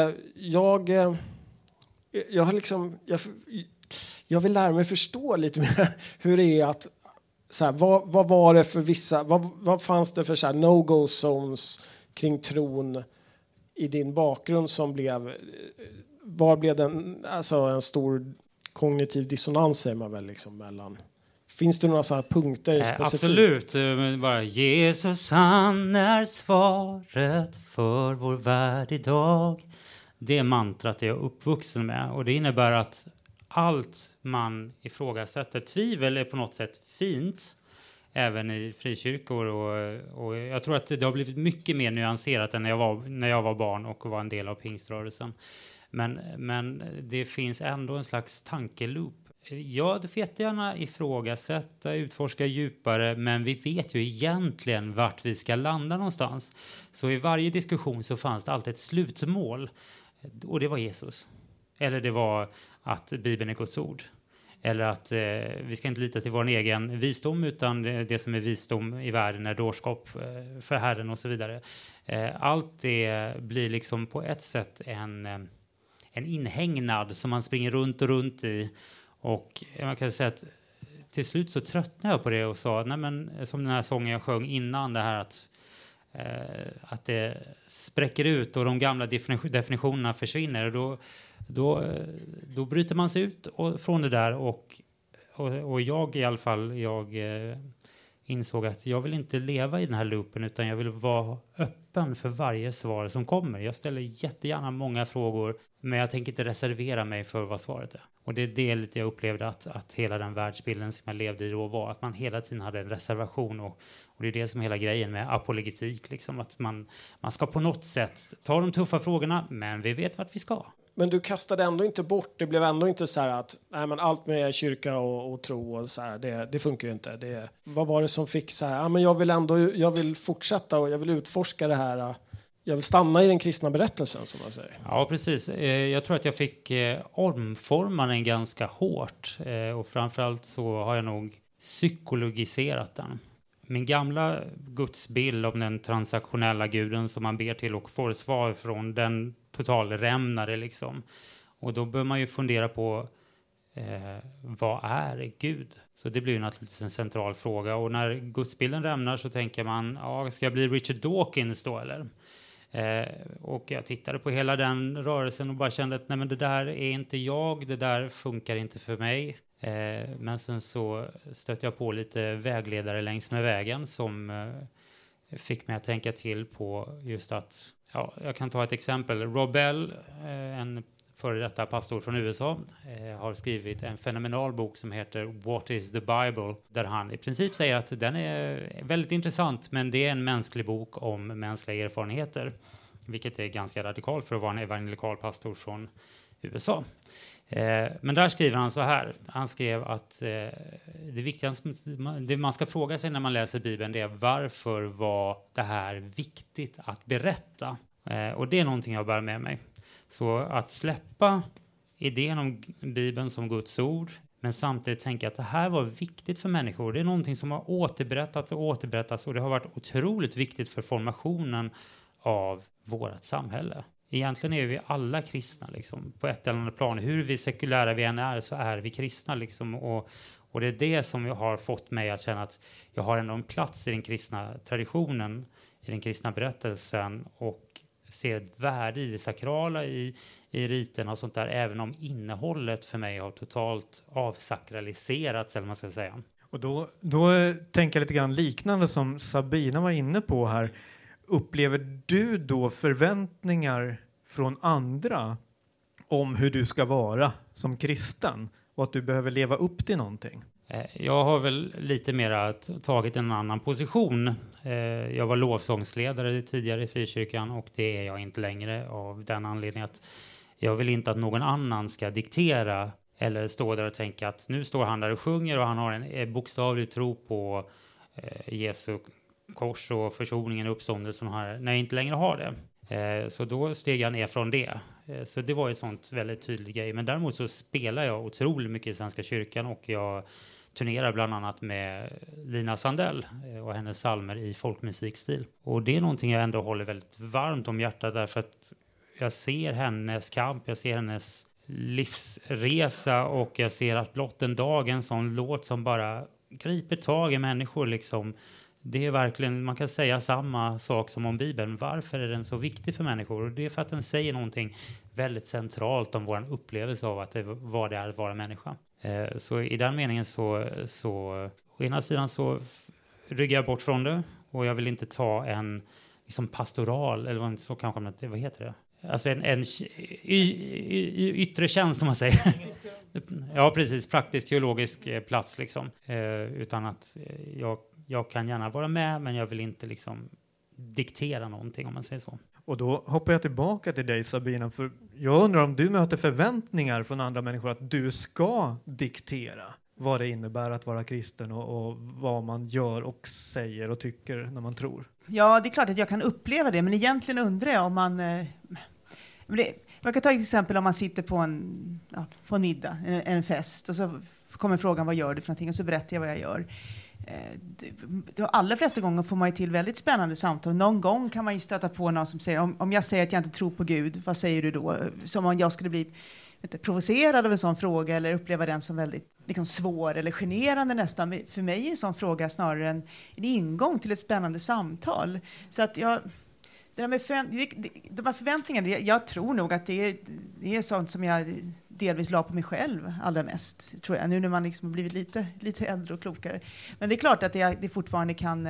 jag vill lära mig förstå lite mer hur det är att så här, vad var det för vissa, vad fanns det för så här no-go zones kring tron i din bakgrund som blev den, alltså en stor kognitiv dissonans, säger man väl liksom, mellan. Finns det några så här punkter specifikt? Absolut, bara Jesus, han är svaret för vår värld idag. Det mantrat är jag uppvuxen med, och det innebär att allt man ifrågasätter, tvivel är på något sätt fint, även i frikyrkor, och jag tror att det har blivit mycket mer nyanserat än när jag var barn och var en del av pingströrelsen. Men det finns ändå en slags tankeloop. Ja, du får jättegärna ifrågasätta, utforska djupare, men vi vet ju egentligen vart vi ska landa någonstans. Så i varje diskussion så fanns det alltid ett slutmål, och det var Jesus. Eller det var att Bibeln är Guds ord. Eller att vi ska inte lita till vår egen visdom, utan det som är visdom i världen är dårskap för Herren och så vidare. Allt det blir liksom på ett sätt en inhägnad som man springer runt och runt i. Och man kan säga att till slut så tröttnade jag på det och sa, nej men, som den här sången jag sjöng innan, det här att det spräcker ut och de gamla definitionerna försvinner. Då bryter man sig ut från det där, och jag i alla fall, jag insåg att jag vill inte leva i den här loopen, utan jag vill vara öppen för varje svar som kommer. Jag ställer jättegärna många frågor, men jag tänker inte reservera mig för vad svaret är. Och det är det lite jag upplevde att hela den världsbilden som jag levde i då var, att man hela tiden hade en reservation, och det är det som är hela grejen med apologetik, liksom, att man ska på något sätt ta de tuffa frågorna, men vi vet vart vi ska. Men du kastade ändå inte bort, det blev ändå inte så här att nej, men allt med kyrka och tro och så här, det funkar ju inte. Vad var det som fick så här, ja, men jag vill fortsätta och jag vill utforska det här, jag vill stanna i den kristna berättelsen, som man säger. Ja, precis. Jag tror att jag fick omforma den ganska hårt, och framförallt så har jag nog psykologiserat den. Min gamla gudsbild om den transaktionella guden som man ber till och får svar från, den totalrämnade liksom. Och då bör man ju fundera på vad är Gud? Så det blir ju naturligtvis en central fråga. Och när gudsbilden rämnar så tänker man, ja, ska jag bli Richard Dawkins då eller? Och jag tittade på hela den rörelsen och bara kände att nej, men det där är inte jag, det där funkar inte för mig. Men sen så stötte jag på lite vägledare längs med vägen som fick mig att tänka till på just att, jag kan ta ett exempel. Rob Bell, en före detta pastor från USA, har skrivit en fenomenal bok som heter What is the Bible? Där han i princip säger att den är väldigt intressant, men det är en mänsklig bok om mänskliga erfarenheter. Vilket är ganska radikalt för att vara en evangelikal pastor från USA. Men där skriver han så här. Han skrev att det viktigaste det man ska fråga sig när man läser Bibeln, det är varför var det här viktigt att berätta? Och det är någonting jag bär med mig. Så att släppa idén om Bibeln som Guds ord, men samtidigt tänka att det här var viktigt för människor. Det är någonting som har återberättats och det har varit otroligt viktigt för formationen av vårt samhälle. Egentligen är vi alla kristna liksom, på ett eller annat plan. Hur vi sekulära vi än är så är vi kristna liksom, och det är det som har fått mig att känna att jag har ändå en plats i den kristna traditionen, i den kristna berättelsen, och ser ett värde i det sakrala, i riten och sånt där, även om innehållet för mig har totalt avsakraliserats, eller man ska säga. Och då tänker jag lite grann liknande som Sabina var inne på här. Upplever du då förväntningar från andra om hur du ska vara som kristen och att du behöver leva upp till någonting? Jag har väl lite mer tagit en annan position. Jag var lovsångsledare tidigare i Frikyrkan och det är jag inte längre av den anledningen att jag vill inte att någon annan ska diktera eller stå där och tänka att nu står han där och sjunger och han har en bokstavlig tro på Jesu kors och försoningen och uppståndelsen här, när jag inte längre har det. Så då steg jag ner från det. Så det var ett sånt väldigt tydligt grej. Men däremot så spelar jag otroligt mycket i Svenska kyrkan och jag turnerar bland annat med Lina Sandell och hennes psalmer i folkmusikstil. Och det är någonting jag ändå håller väldigt varmt om hjärtat därför att jag ser hennes kamp, jag ser hennes livsresa och jag ser att blott en dag en sån låt som bara griper tag i människor liksom. Det är verkligen, man kan säga samma sak som om Bibeln. Varför är den så viktig för människor? Och det är för att den säger någonting väldigt centralt om vår upplevelse av att vad det är att vara människa. Så i den meningen så å ena sidan så ryggar jag bort från det och jag vill inte ta en liksom pastoral, eller så kanske man, vad heter det? Alltså en yttre tjänst som man säger. Ja, precis. Praktisk teologisk plats liksom. Utan att jag kan gärna vara med, men jag vill inte liksom diktera någonting om man säger så. Och då hoppar jag tillbaka till dig Sabina, för jag undrar om du möter förväntningar från andra människor att du ska diktera vad det innebär att vara kristen och vad man gör och säger och tycker när man tror. Ja, det är klart att jag kan uppleva det, men egentligen undrar jag om man... Man kan ta ett exempel om man sitter på en middag, en fest, och så kommer frågan vad gör du för någonting och så berättar jag vad jag gör. De allra flesta gånger får man ju till väldigt spännande samtal. Någon gång kan man ju stöta på någon som säger om jag säger att jag inte tror på Gud, vad säger du då? Som om jag skulle bli provocerad av en sån fråga eller uppleva den som väldigt liksom, svår eller generande nästan. För mig är en sån fråga snarare en ingång till ett spännande samtal. Så att de här förväntningarna, jag tror nog att det är sånt som jag delvis la på mig själv allra mest, tror jag, nu när man liksom har blivit lite äldre och klokare. Men det är klart att det fortfarande kan...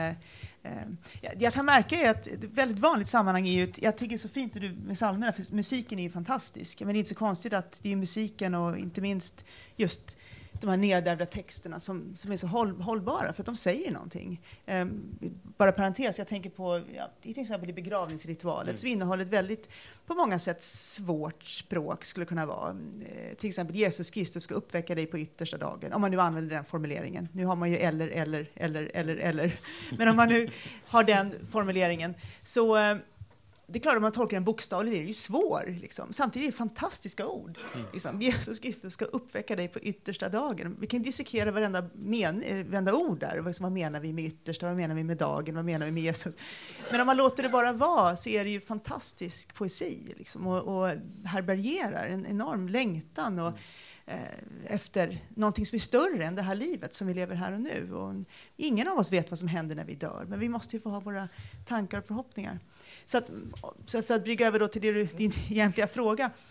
Jag kan märka ju att ett väldigt vanligt sammanhang är ju, jag tycker så fint med psalmerna, för musiken är ju fantastisk, men det är inte så konstigt att det är musiken och inte minst just de här nedärvda texterna som är så hållbara, för att de säger någonting. Bara parentes, jag tänker på till exempel i begravningsritualet så innehåller ett väldigt, på många sätt svårt språk skulle kunna vara. Till exempel Jesus Kristus ska uppväcka dig på yttersta dagen, om man nu använder den formuleringen. Nu har man ju eller. Men om man nu har den formuleringen så... Det är klart att man tolkar den bokstavligt, det är ju svår. Liksom. Samtidigt är det fantastiska ord. Liksom. Jesus Kristus ska uppväcka dig på yttersta dagen. Vi kan dissekera varenda ord där. Vad menar vi med yttersta? Vad menar vi med dagen? Vad menar vi med Jesus? Men om man låter det bara vara så är det ju fantastisk poesi. Liksom, och härbärgerar en enorm längtan och, efter någonting som är större än det här livet som vi lever här och nu. Och ingen av oss vet vad som händer när vi dör. Men vi måste ju få ha våra tankar och förhoppningar. Så för att brygga över då till din egentliga fråga.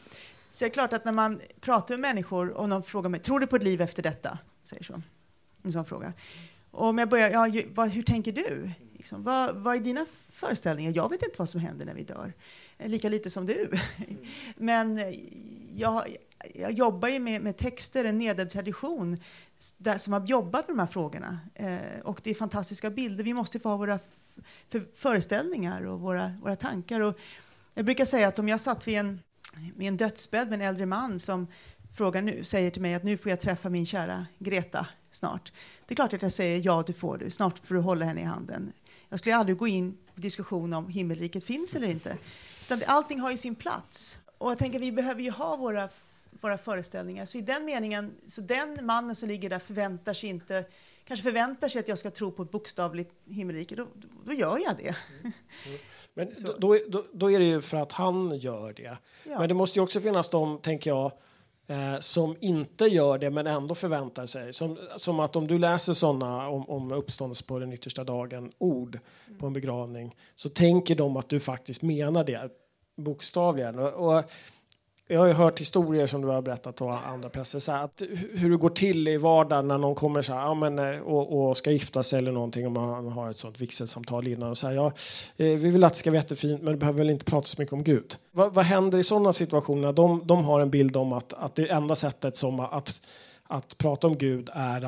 Så det är klart att när man pratar med människor och någon frågar mig, tror du på ett liv efter detta? Säger så. En sån fråga. Och om jag börjar, hur tänker du? Liksom, vad är dina föreställningar? Jag vet inte vad som händer när vi dör. Lika lite som du. Men jag jobbar ju med texter, en nedärvd tradition som har jobbat med de här frågorna. Och det är fantastiska bilder. Vi måste få ha våra föreställningar och våra tankar. Och jag brukar säga att om jag satt vid en dödsbädd med en äldre man som säger till mig att nu får jag träffa min kära Greta snart. Det är klart att jag säger ja, det får du. Snart får du hålla henne i handen. Jag skulle aldrig gå in i diskussion om himmelriket finns eller inte. Utan allting har ju sin plats. Och jag tänker vi behöver ju ha våra föreställningar. Så i den meningen, så den mannen som ligger där kanske förväntar sig att jag ska tro på ett bokstavligt himmelrike, då gör jag det. Men då är det ju för att han gör det. Ja. Men det måste ju också finnas de, tänker jag, som inte gör det men ändå förväntar sig. Som att om du läser sådana om uppståndelse på den yttersta dagen, ord på en begravning, så tänker de att du faktiskt menar det bokstavligen. Och jag har ju hört historier som du har berättat och andra präster, så här, att hur det går till i vardagen när någon kommer så här, och ska gifta sig eller någonting, om man har ett sånt vigselsamtal innan och säger vi vill att det ska vara jättefint men det behöver väl inte prata så mycket om Gud. Vad händer i sådana situationer? De har en bild om att det enda sättet som att prata om Gud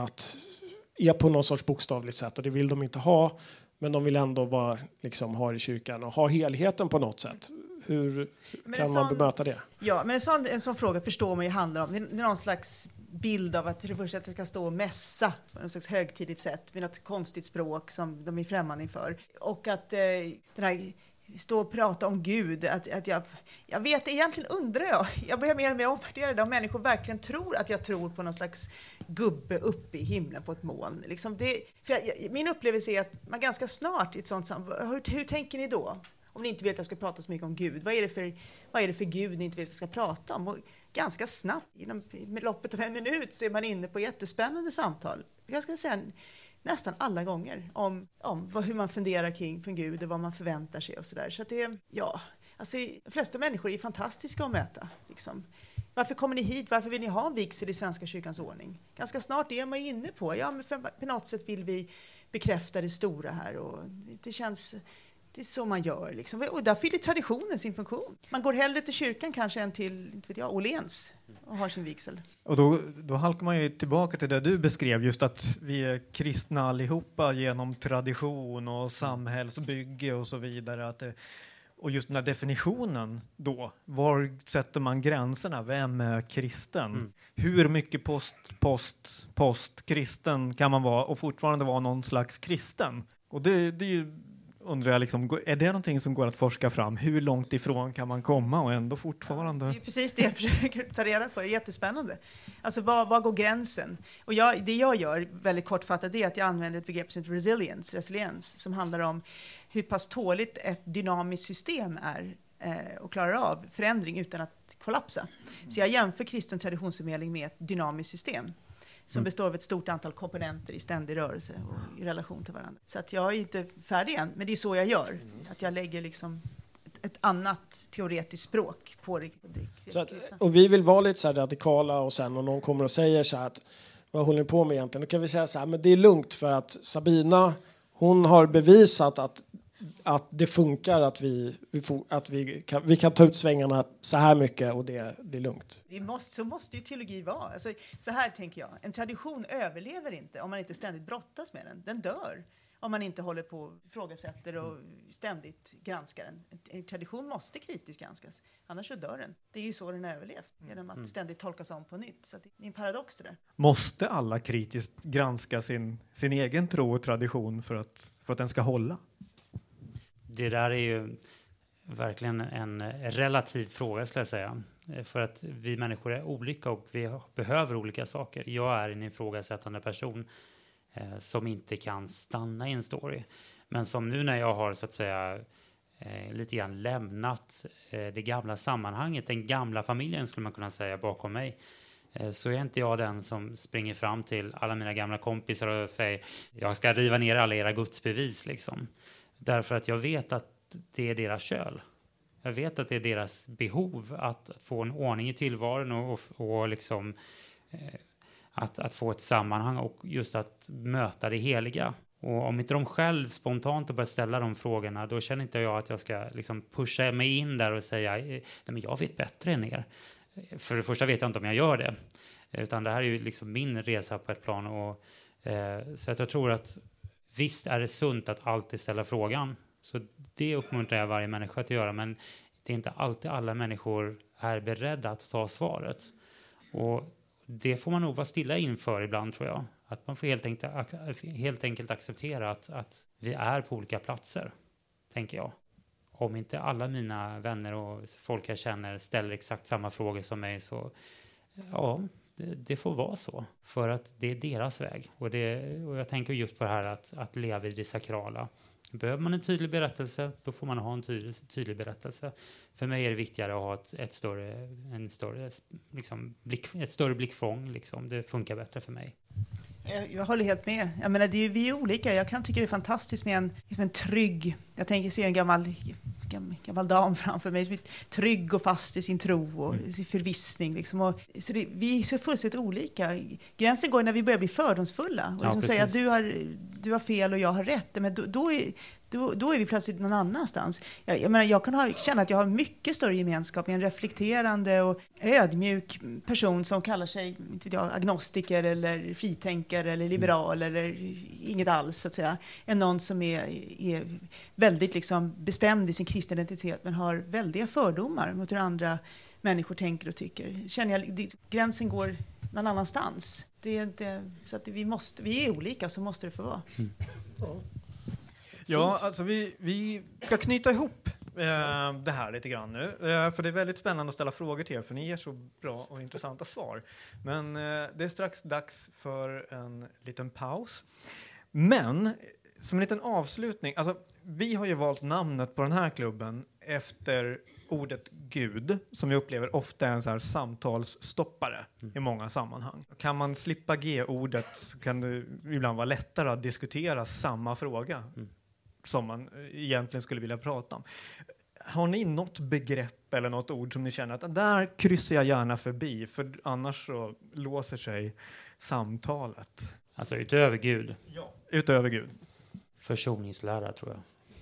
är på någon sorts bokstavligt sätt, och det vill de inte ha, men de vill ändå ha det i kyrkan och ha helheten på något sätt. Hur kan man bemöta det? Ja, men en sån fråga förstår man ju handlar om. Det är någon slags bild av att det ska stå och mässa på något slags högtidligt sätt med något konstigt språk som de är främmande inför. Och att den här stå och prata om Gud. Att jag vet, egentligen undrar jag börjar mer och mer omvärdera det, om människor verkligen tror att jag tror på någon slags gubbe uppe i himlen på ett moln. Liksom min upplevelse är att man ganska snart i ett sånt sammanhang, hur tänker ni då? Om ni inte vet att jag ska prata så mycket om Gud. Vad är det för Gud ni inte vet att jag ska prata om? Och ganska snabbt, inom loppet av 1 minut, så är man inne på jättespännande samtal. Jag ska säga nästan alla gånger om hur man funderar kring Gud och vad man förväntar sig och sådär. Så att de flesta människor är fantastiska att möta. Liksom. Varför kommer ni hit? Varför vill ni ha en vigsel i Svenska kyrkans ordning? Ganska snart är man inne på. Men på något sätt vill vi bekräfta det stora här. Och det känns... Det är så man gör. Liksom. Och där fyller traditionen sin funktion. Man går hellre till kyrkan kanske än till Åhléns och har sin vigsel. Och då halkar man ju tillbaka till det du beskrev. Just att vi är kristna allihopa genom tradition och samhällsbygge och så vidare. Och just den här definitionen då. Var sätter man gränserna? Vem är kristen? Hur mycket postkristen kan man vara och fortfarande vara någon slags kristen? Och det är ju... Undrar jag, är det någonting som går att forska fram? Hur långt ifrån kan man komma och ändå fortfarande... Det är precis det jag försöker ta reda på. Det är jättespännande. Alltså, var går gränsen? Och det jag gör, väldigt kortfattat, det är att jag använder ett begrepp som heter resiliens, som handlar om hur pass tåligt ett dynamiskt system är och klarar av förändring utan att kollapsa. Så jag jämför kristen traditionsförmedling med ett dynamiskt system som består av ett stort antal komponenter i ständig rörelse och i relation till varandra. Så att jag är inte färdig än, men det är så jag gör. Att jag lägger ett annat teoretiskt språk på det så att, och vi vill vara lite så här radikala, och sen om någon kommer och säger så här att vad håller ni på med egentligen? Då kan vi säga så här, men det är lugnt för att Sabina, hon har bevisat att det funkar, att vi kan ta ut svängarna så här mycket och det är lugnt. Så måste ju teologi vara. Alltså, så här tänker jag. En tradition överlever inte om man inte ständigt brottas med den. Den dör om man inte håller på och ifrågasätter och ständigt granskar den. En tradition måste kritiskt granskas. Annars så dör den. Det är ju så den har överlevt. Genom att ständigt tolkas om på nytt. Så det är en paradox det där. Måste alla kritiskt granska sin egen tro och tradition för att den ska hålla? Det där är ju verkligen en relativ fråga, skulle jag säga. För att vi människor är olika och vi behöver olika saker. Jag är en ifrågasättande person som inte kan stanna i en story. Men som nu när jag har så att säga lite grann lämnat det gamla sammanhanget, den gamla familjen skulle man kunna säga bakom mig. Så är inte jag den som springer fram till alla mina gamla kompisar och säger jag ska riva ner alla era gudsbevis liksom. Därför att jag vet att det är deras köl. Jag vet att det är deras behov att få en ordning i tillvaron och liksom att få ett sammanhang och just att möta det heliga. Och om inte de själv spontant börjar ställa de frågorna, då känner inte jag att jag ska liksom pusha mig in där och säga nej, men jag vet bättre än er. För det första vet jag inte om jag gör det. Utan det här är ju liksom min resa på ett plan. Och, så att jag tror att visst är det sunt att alltid ställa frågan. Så det uppmuntrar jag varje människa att göra. Men det är inte alltid alla människor är beredda att ta svaret. Och det får man nog vara stilla inför ibland, tror jag. Att man får helt enkelt acceptera att vi är på olika platser, tänker jag. Om inte alla mina vänner och folk jag känner ställer exakt samma frågor som mig, så ja, det får vara så. För att det är deras väg. Och jag tänker just på det här att leva i det sakrala. Behöver man en tydlig berättelse, då får man ha en tydlig berättelse. För mig är det viktigare att ha ett större blickfång. Liksom. Det funkar bättre för mig. Jag håller helt med. Jag menar, vi är olika. Jag kan tycka det är fantastiskt med en trygg... Jag tänker se en gammal dam framför mig som är trygg och fast i sin tro och sin förvissning. Liksom. Vi är så fullständigt olika. Gränsen går när vi börjar bli fördomsfulla och liksom säga att du har fel och jag har rätt. Men då är vi plötsligt någon annanstans. Jag menar, jag kan känna att jag har mycket större gemenskap med en reflekterande och ödmjuk person som kallar sig inte vet jag, agnostiker eller fritänkare eller liberal eller inget alls, så att säga, än någon som är väldigt liksom bestämd i sin kristna identitet men har väldiga fördomar mot hur andra människor tänker och tycker. Känner jag, gränsen går någon annanstans. Det är inte så att vi är olika, så måste det få vara. Ja, alltså vi ska knyta ihop det här lite grann nu. För det är väldigt spännande att ställa frågor till er, för ni ger så bra och intressanta svar. Men det är strax dags för en liten paus. Men som en liten avslutning, alltså vi har ju valt namnet på den här klubben efter ordet Gud, som jag upplever ofta är en så här samtalsstoppare i många sammanhang. Kan man slippa G-ordet så kan det ibland vara lättare att diskutera samma fråga som man egentligen skulle vilja prata om. Har ni något begrepp eller något ord som ni känner att där kryssar jag gärna förbi, för annars så låser sig samtalet? Alltså utöver Gud? Ja, utöver Gud. Försoningslära, tror jag.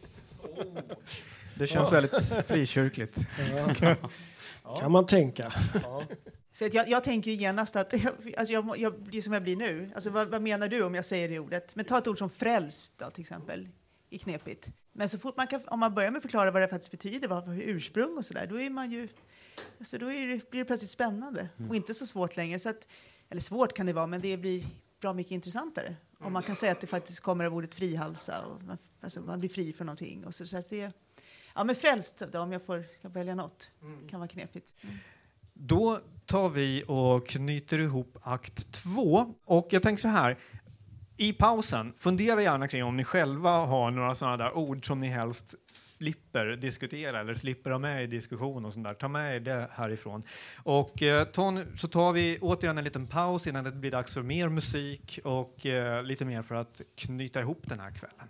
Det känns väldigt frikyrkligt. Kan man tänka. För att jag tänker genast att jag blir som jag blir nu. Alltså, vad menar du om jag säger det ordet? Men ta ett ord som frälst då, till exempel. I knepigt. Men så fort om man börjar med att förklara vad det faktiskt betyder, vad för ursprung och sådär, då är man ju... Alltså blir det plötsligt spännande. Och inte så svårt längre. Eller svårt kan det vara, men det blir bra mycket intressantare. Om man kan säga att det faktiskt kommer av ordet frihalsa. Och man blir fri från någonting. Och så att det... Ja, men frälst då, om jag ska välja något. Kan vara knepigt. Då tar vi och knyter ihop akt 2. Och jag tänker så här. I pausen, fundera gärna kring om ni själva har några sådana där ord som ni helst slipper diskutera eller slipper ha med i diskussion och sånt där. Ta med det härifrån. Och så tar vi återigen en liten paus innan det blir dags för mer musik och lite mer för att knyta ihop den här kvällen.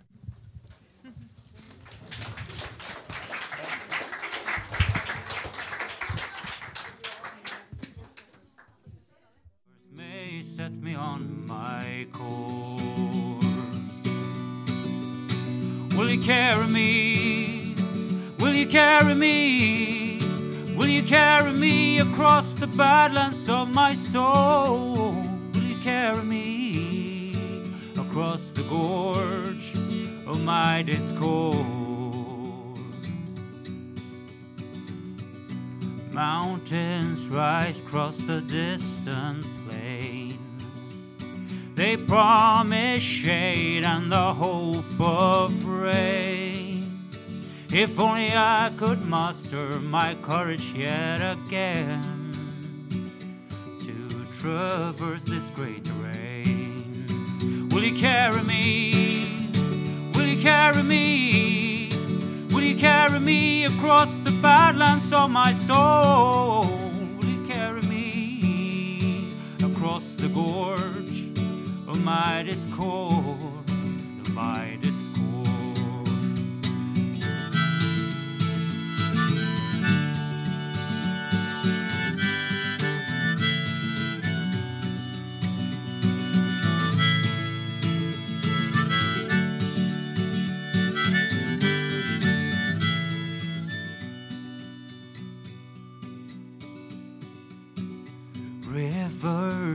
Set me on my course. Will you carry me? Will you carry me? Will you carry me across the badlands of my soul? Will you carry me across the gorge of my discord? Mountains rise across the distant plain. They promise shade and the hope of rain. If only I could muster my courage yet again to traverse this great terrain. Will you carry me? Will you carry me? Will you carry me across the badlands of my soul? Will you carry me across the gorge of my discord, of my discord?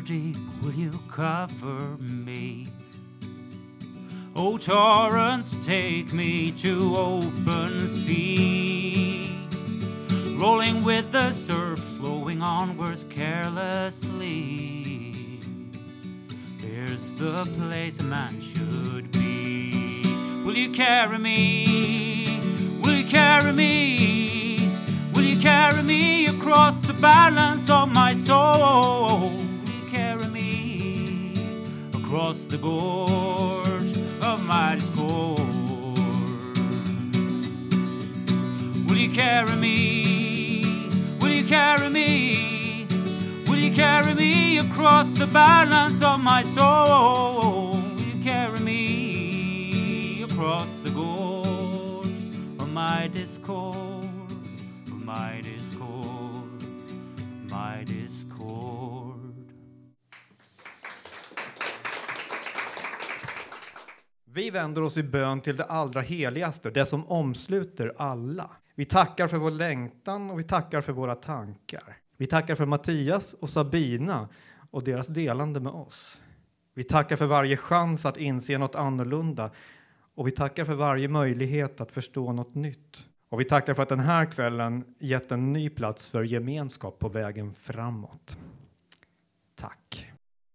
deep will you cover me? Oh, torrents, take me to open seas, rolling with the surf, flowing onwards carelessly. Here's the place a man should be. Will you carry me? Will you carry me? Will you carry me across the balance of my soul? Will you carry me across the gorge of my discord? Will you carry me? Will you carry me? Will you carry me across the balance of my soul? Will you carry me across the gorge of my discord? Of my discord, my discord. Vi vänder oss i bön till det allra heligaste, det som omsluter alla. Vi tackar för vår längtan och vi tackar för våra tankar. Vi tackar för Mattias och Sabina och deras delande med oss. Vi tackar för varje chans att inse något annorlunda och vi tackar för varje möjlighet att förstå något nytt. Och vi tackar för att den här kvällen gett en ny plats för gemenskap på vägen framåt. Tack.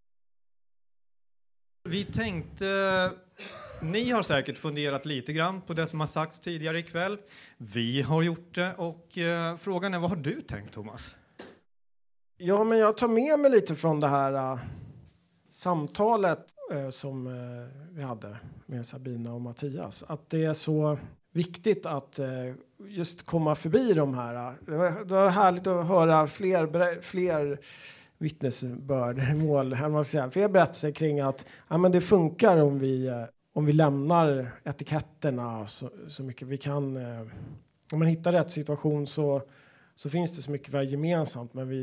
Vi tänkte... Ni har säkert funderat lite grann på det som har sagts tidigare ikväll. Vi har gjort det och frågan är, vad har du tänkt, Thomas? Ja, men jag tar med mig lite från det här samtalet som vi hade med Sabina och Mattias. Att det är så viktigt att just komma förbi de här. Det var härligt att höra fler vittnesbörd, mål, fler berättelser kring att men det funkar om vi lämnar etiketterna så mycket vi kan. Om man hittar rätt situation så finns det så mycket vi har gemensamt, men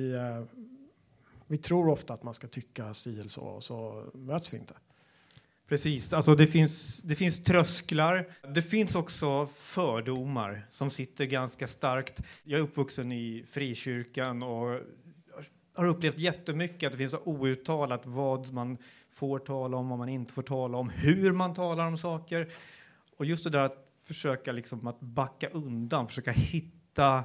vi tror ofta att man ska tycka si eller så, och så möts vi inte. Precis, alltså det finns trösklar. Det finns också fördomar som sitter ganska starkt. Jag är uppvuxen i frikyrkan och har upplevt jättemycket att det finns så outtalat vad man får tala om, vad man inte får tala om, hur man talar om saker. Och just det där att försöka liksom att backa undan, försöka hitta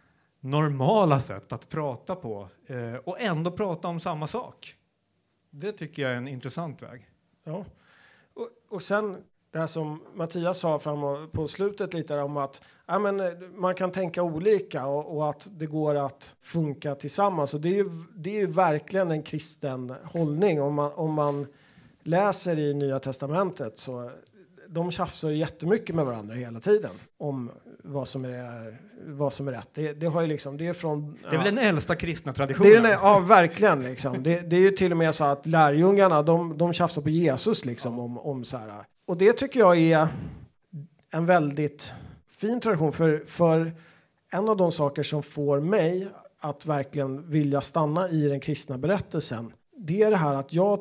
normala sätt att prata på och ändå prata om samma sak. Det tycker jag är en intressant väg. Ja, och sen det här som Mattias sa fram på slutet lite om att man kan tänka olika och att det går att funka tillsammans. Och det är ju verkligen en kristen hållning. Om man läser i Nya testamentet så de tjafsar ju jättemycket med varandra hela tiden om vad som är rätt. Det har ju liksom, det är från... Det är väl den äldsta kristna traditionen? Ja, verkligen. Liksom. Det är ju till och med så att lärjungarna, de tjafsar på Jesus liksom, om så här. Och det tycker jag är en väldigt fin tradition. För en av de saker som får mig att verkligen vilja stanna i den kristna berättelsen, det är det här att jag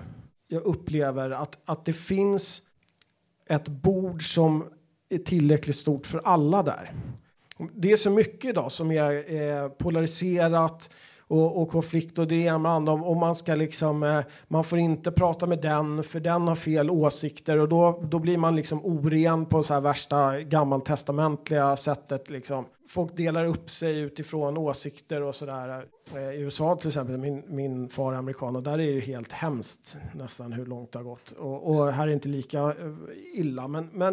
upplever att det finns ett bord som är tillräckligt stort för alla där. Det är så mycket idag som är polariserat och konflikt och det ena med andra. Och man ska liksom, man får inte prata med den för den har fel åsikter och då blir man liksom oren på så här värsta gammaltestamentliga sättet liksom. Folk delar upp sig utifrån åsikter och sådär. I USA till exempel, min far är amerikan och där är det ju helt hemskt nästan hur långt det har gått. Och här är inte lika illa.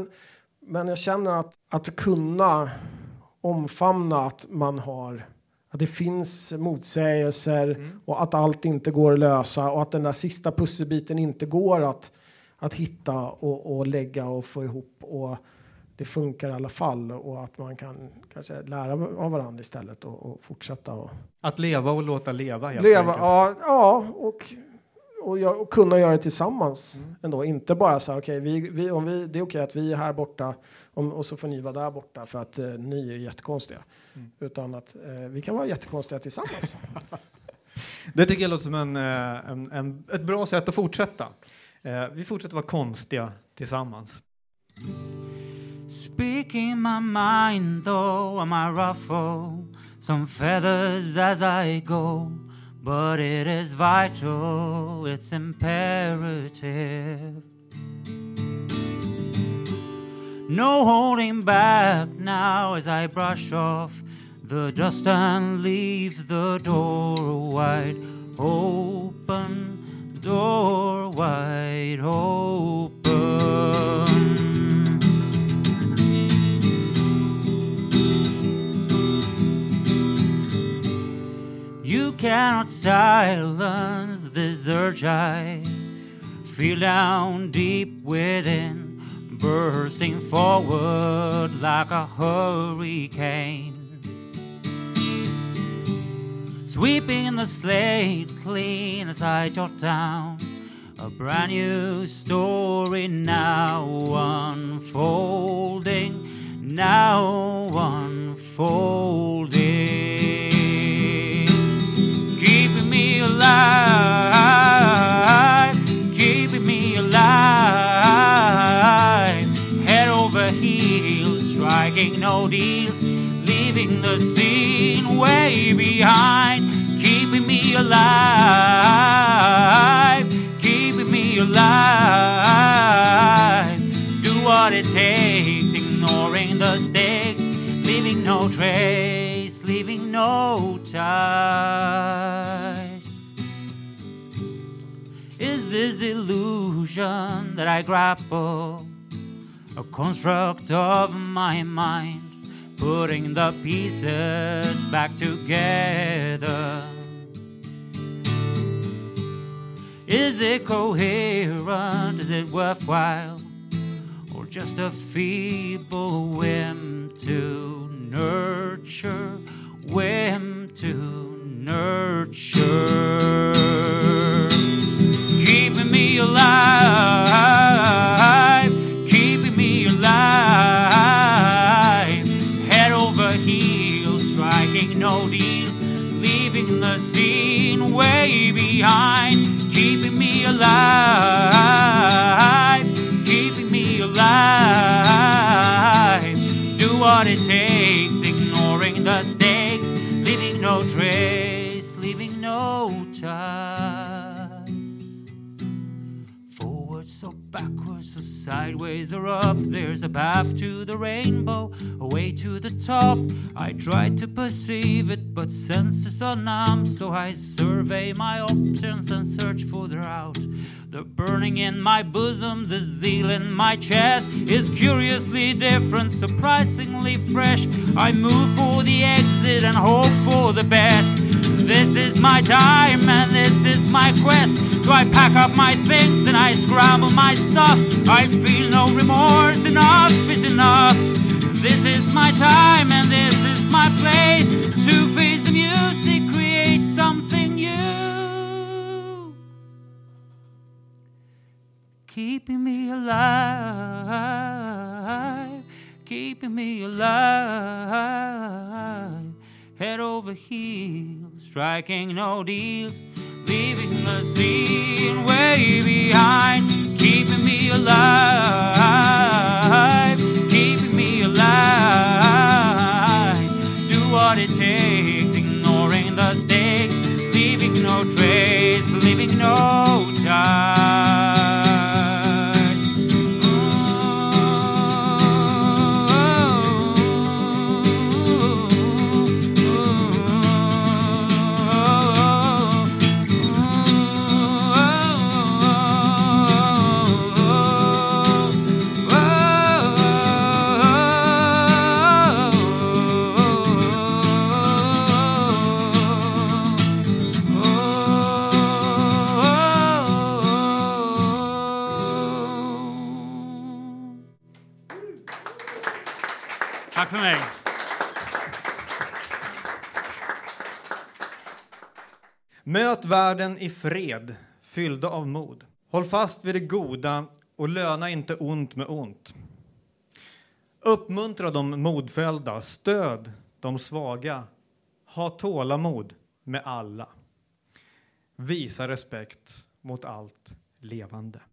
Men jag känner att kunna omfamna att man har... Att det finns motsägelser och att allt inte går att lösa och att den där sista pusselbiten inte går att hitta och lägga och få ihop och det funkar i alla fall och att man kan kanske lära av varandra istället och fortsätta. Att leva och låta leva helt enkelt. Ja, och kunna göra det tillsammans ändå. Inte bara så här, okej, det är okej att vi är här borta och så får ni vara där borta för att ni är jättekonstiga. Utan att vi kan vara jättekonstiga tillsammans. Det tycker jag låter som ett bra sätt att fortsätta. Vi fortsätter vara konstiga tillsammans. Speaking my mind though I might ruffle some feathers as I go, but it is vital, it's imperative. No holding back now as I brush off the dust and leave the door wide open, door wide open. You cannot silence this urge I feel down deep within, bursting forward like a hurricane, sweeping the slate clean as I jot down a brand new story now unfolding, now unfolding. Keeping me alive, keeping me alive, head over heels, striking no deals, leaving the scene way behind. Keeping me alive, keeping me alive, do what it takes, ignoring the stakes, leaving no trace, leaving no ties. Is this illusion that I grapple a construct of my mind, putting the pieces back together? Is it coherent? Is it worthwhile? Or just a feeble whim to nurture, whim to nurture? Keeping me alive, keeping me alive, head over heels, striking no deal, leaving the scene way behind. Keeping me alive, keeping me alive, do what it takes, ignoring the stakes, leaving no trace, leaving no ties. Forwards or backwards or sideways or up, there's a path to the rainbow, a way to the top. I try to perceive it, but senses are numb, so I survey my options and search further out. The burning in my bosom, the zeal in my chest is curiously different, surprisingly fresh. I move for the exit and hope for the best. This is my time and this is my quest. So I pack up my things and I scramble my stuff. I feel no remorse, enough is enough. This is my time and this is my place. To face the music, create something new. Keeping me alive, keeping me alive, head over heels, striking no deals, leaving the scene way behind. Keeping me alive, keeping me alive, do what it takes, ignoring the stakes, leaving no trace, leaving no ties. Tack för mig. Möt världen i fred, fyllda av mod. Håll fast vid det goda och löna inte ont med ont. Uppmuntra de modfällda, stöd de svaga. Ha tålamod med alla. Visa respekt mot allt levande.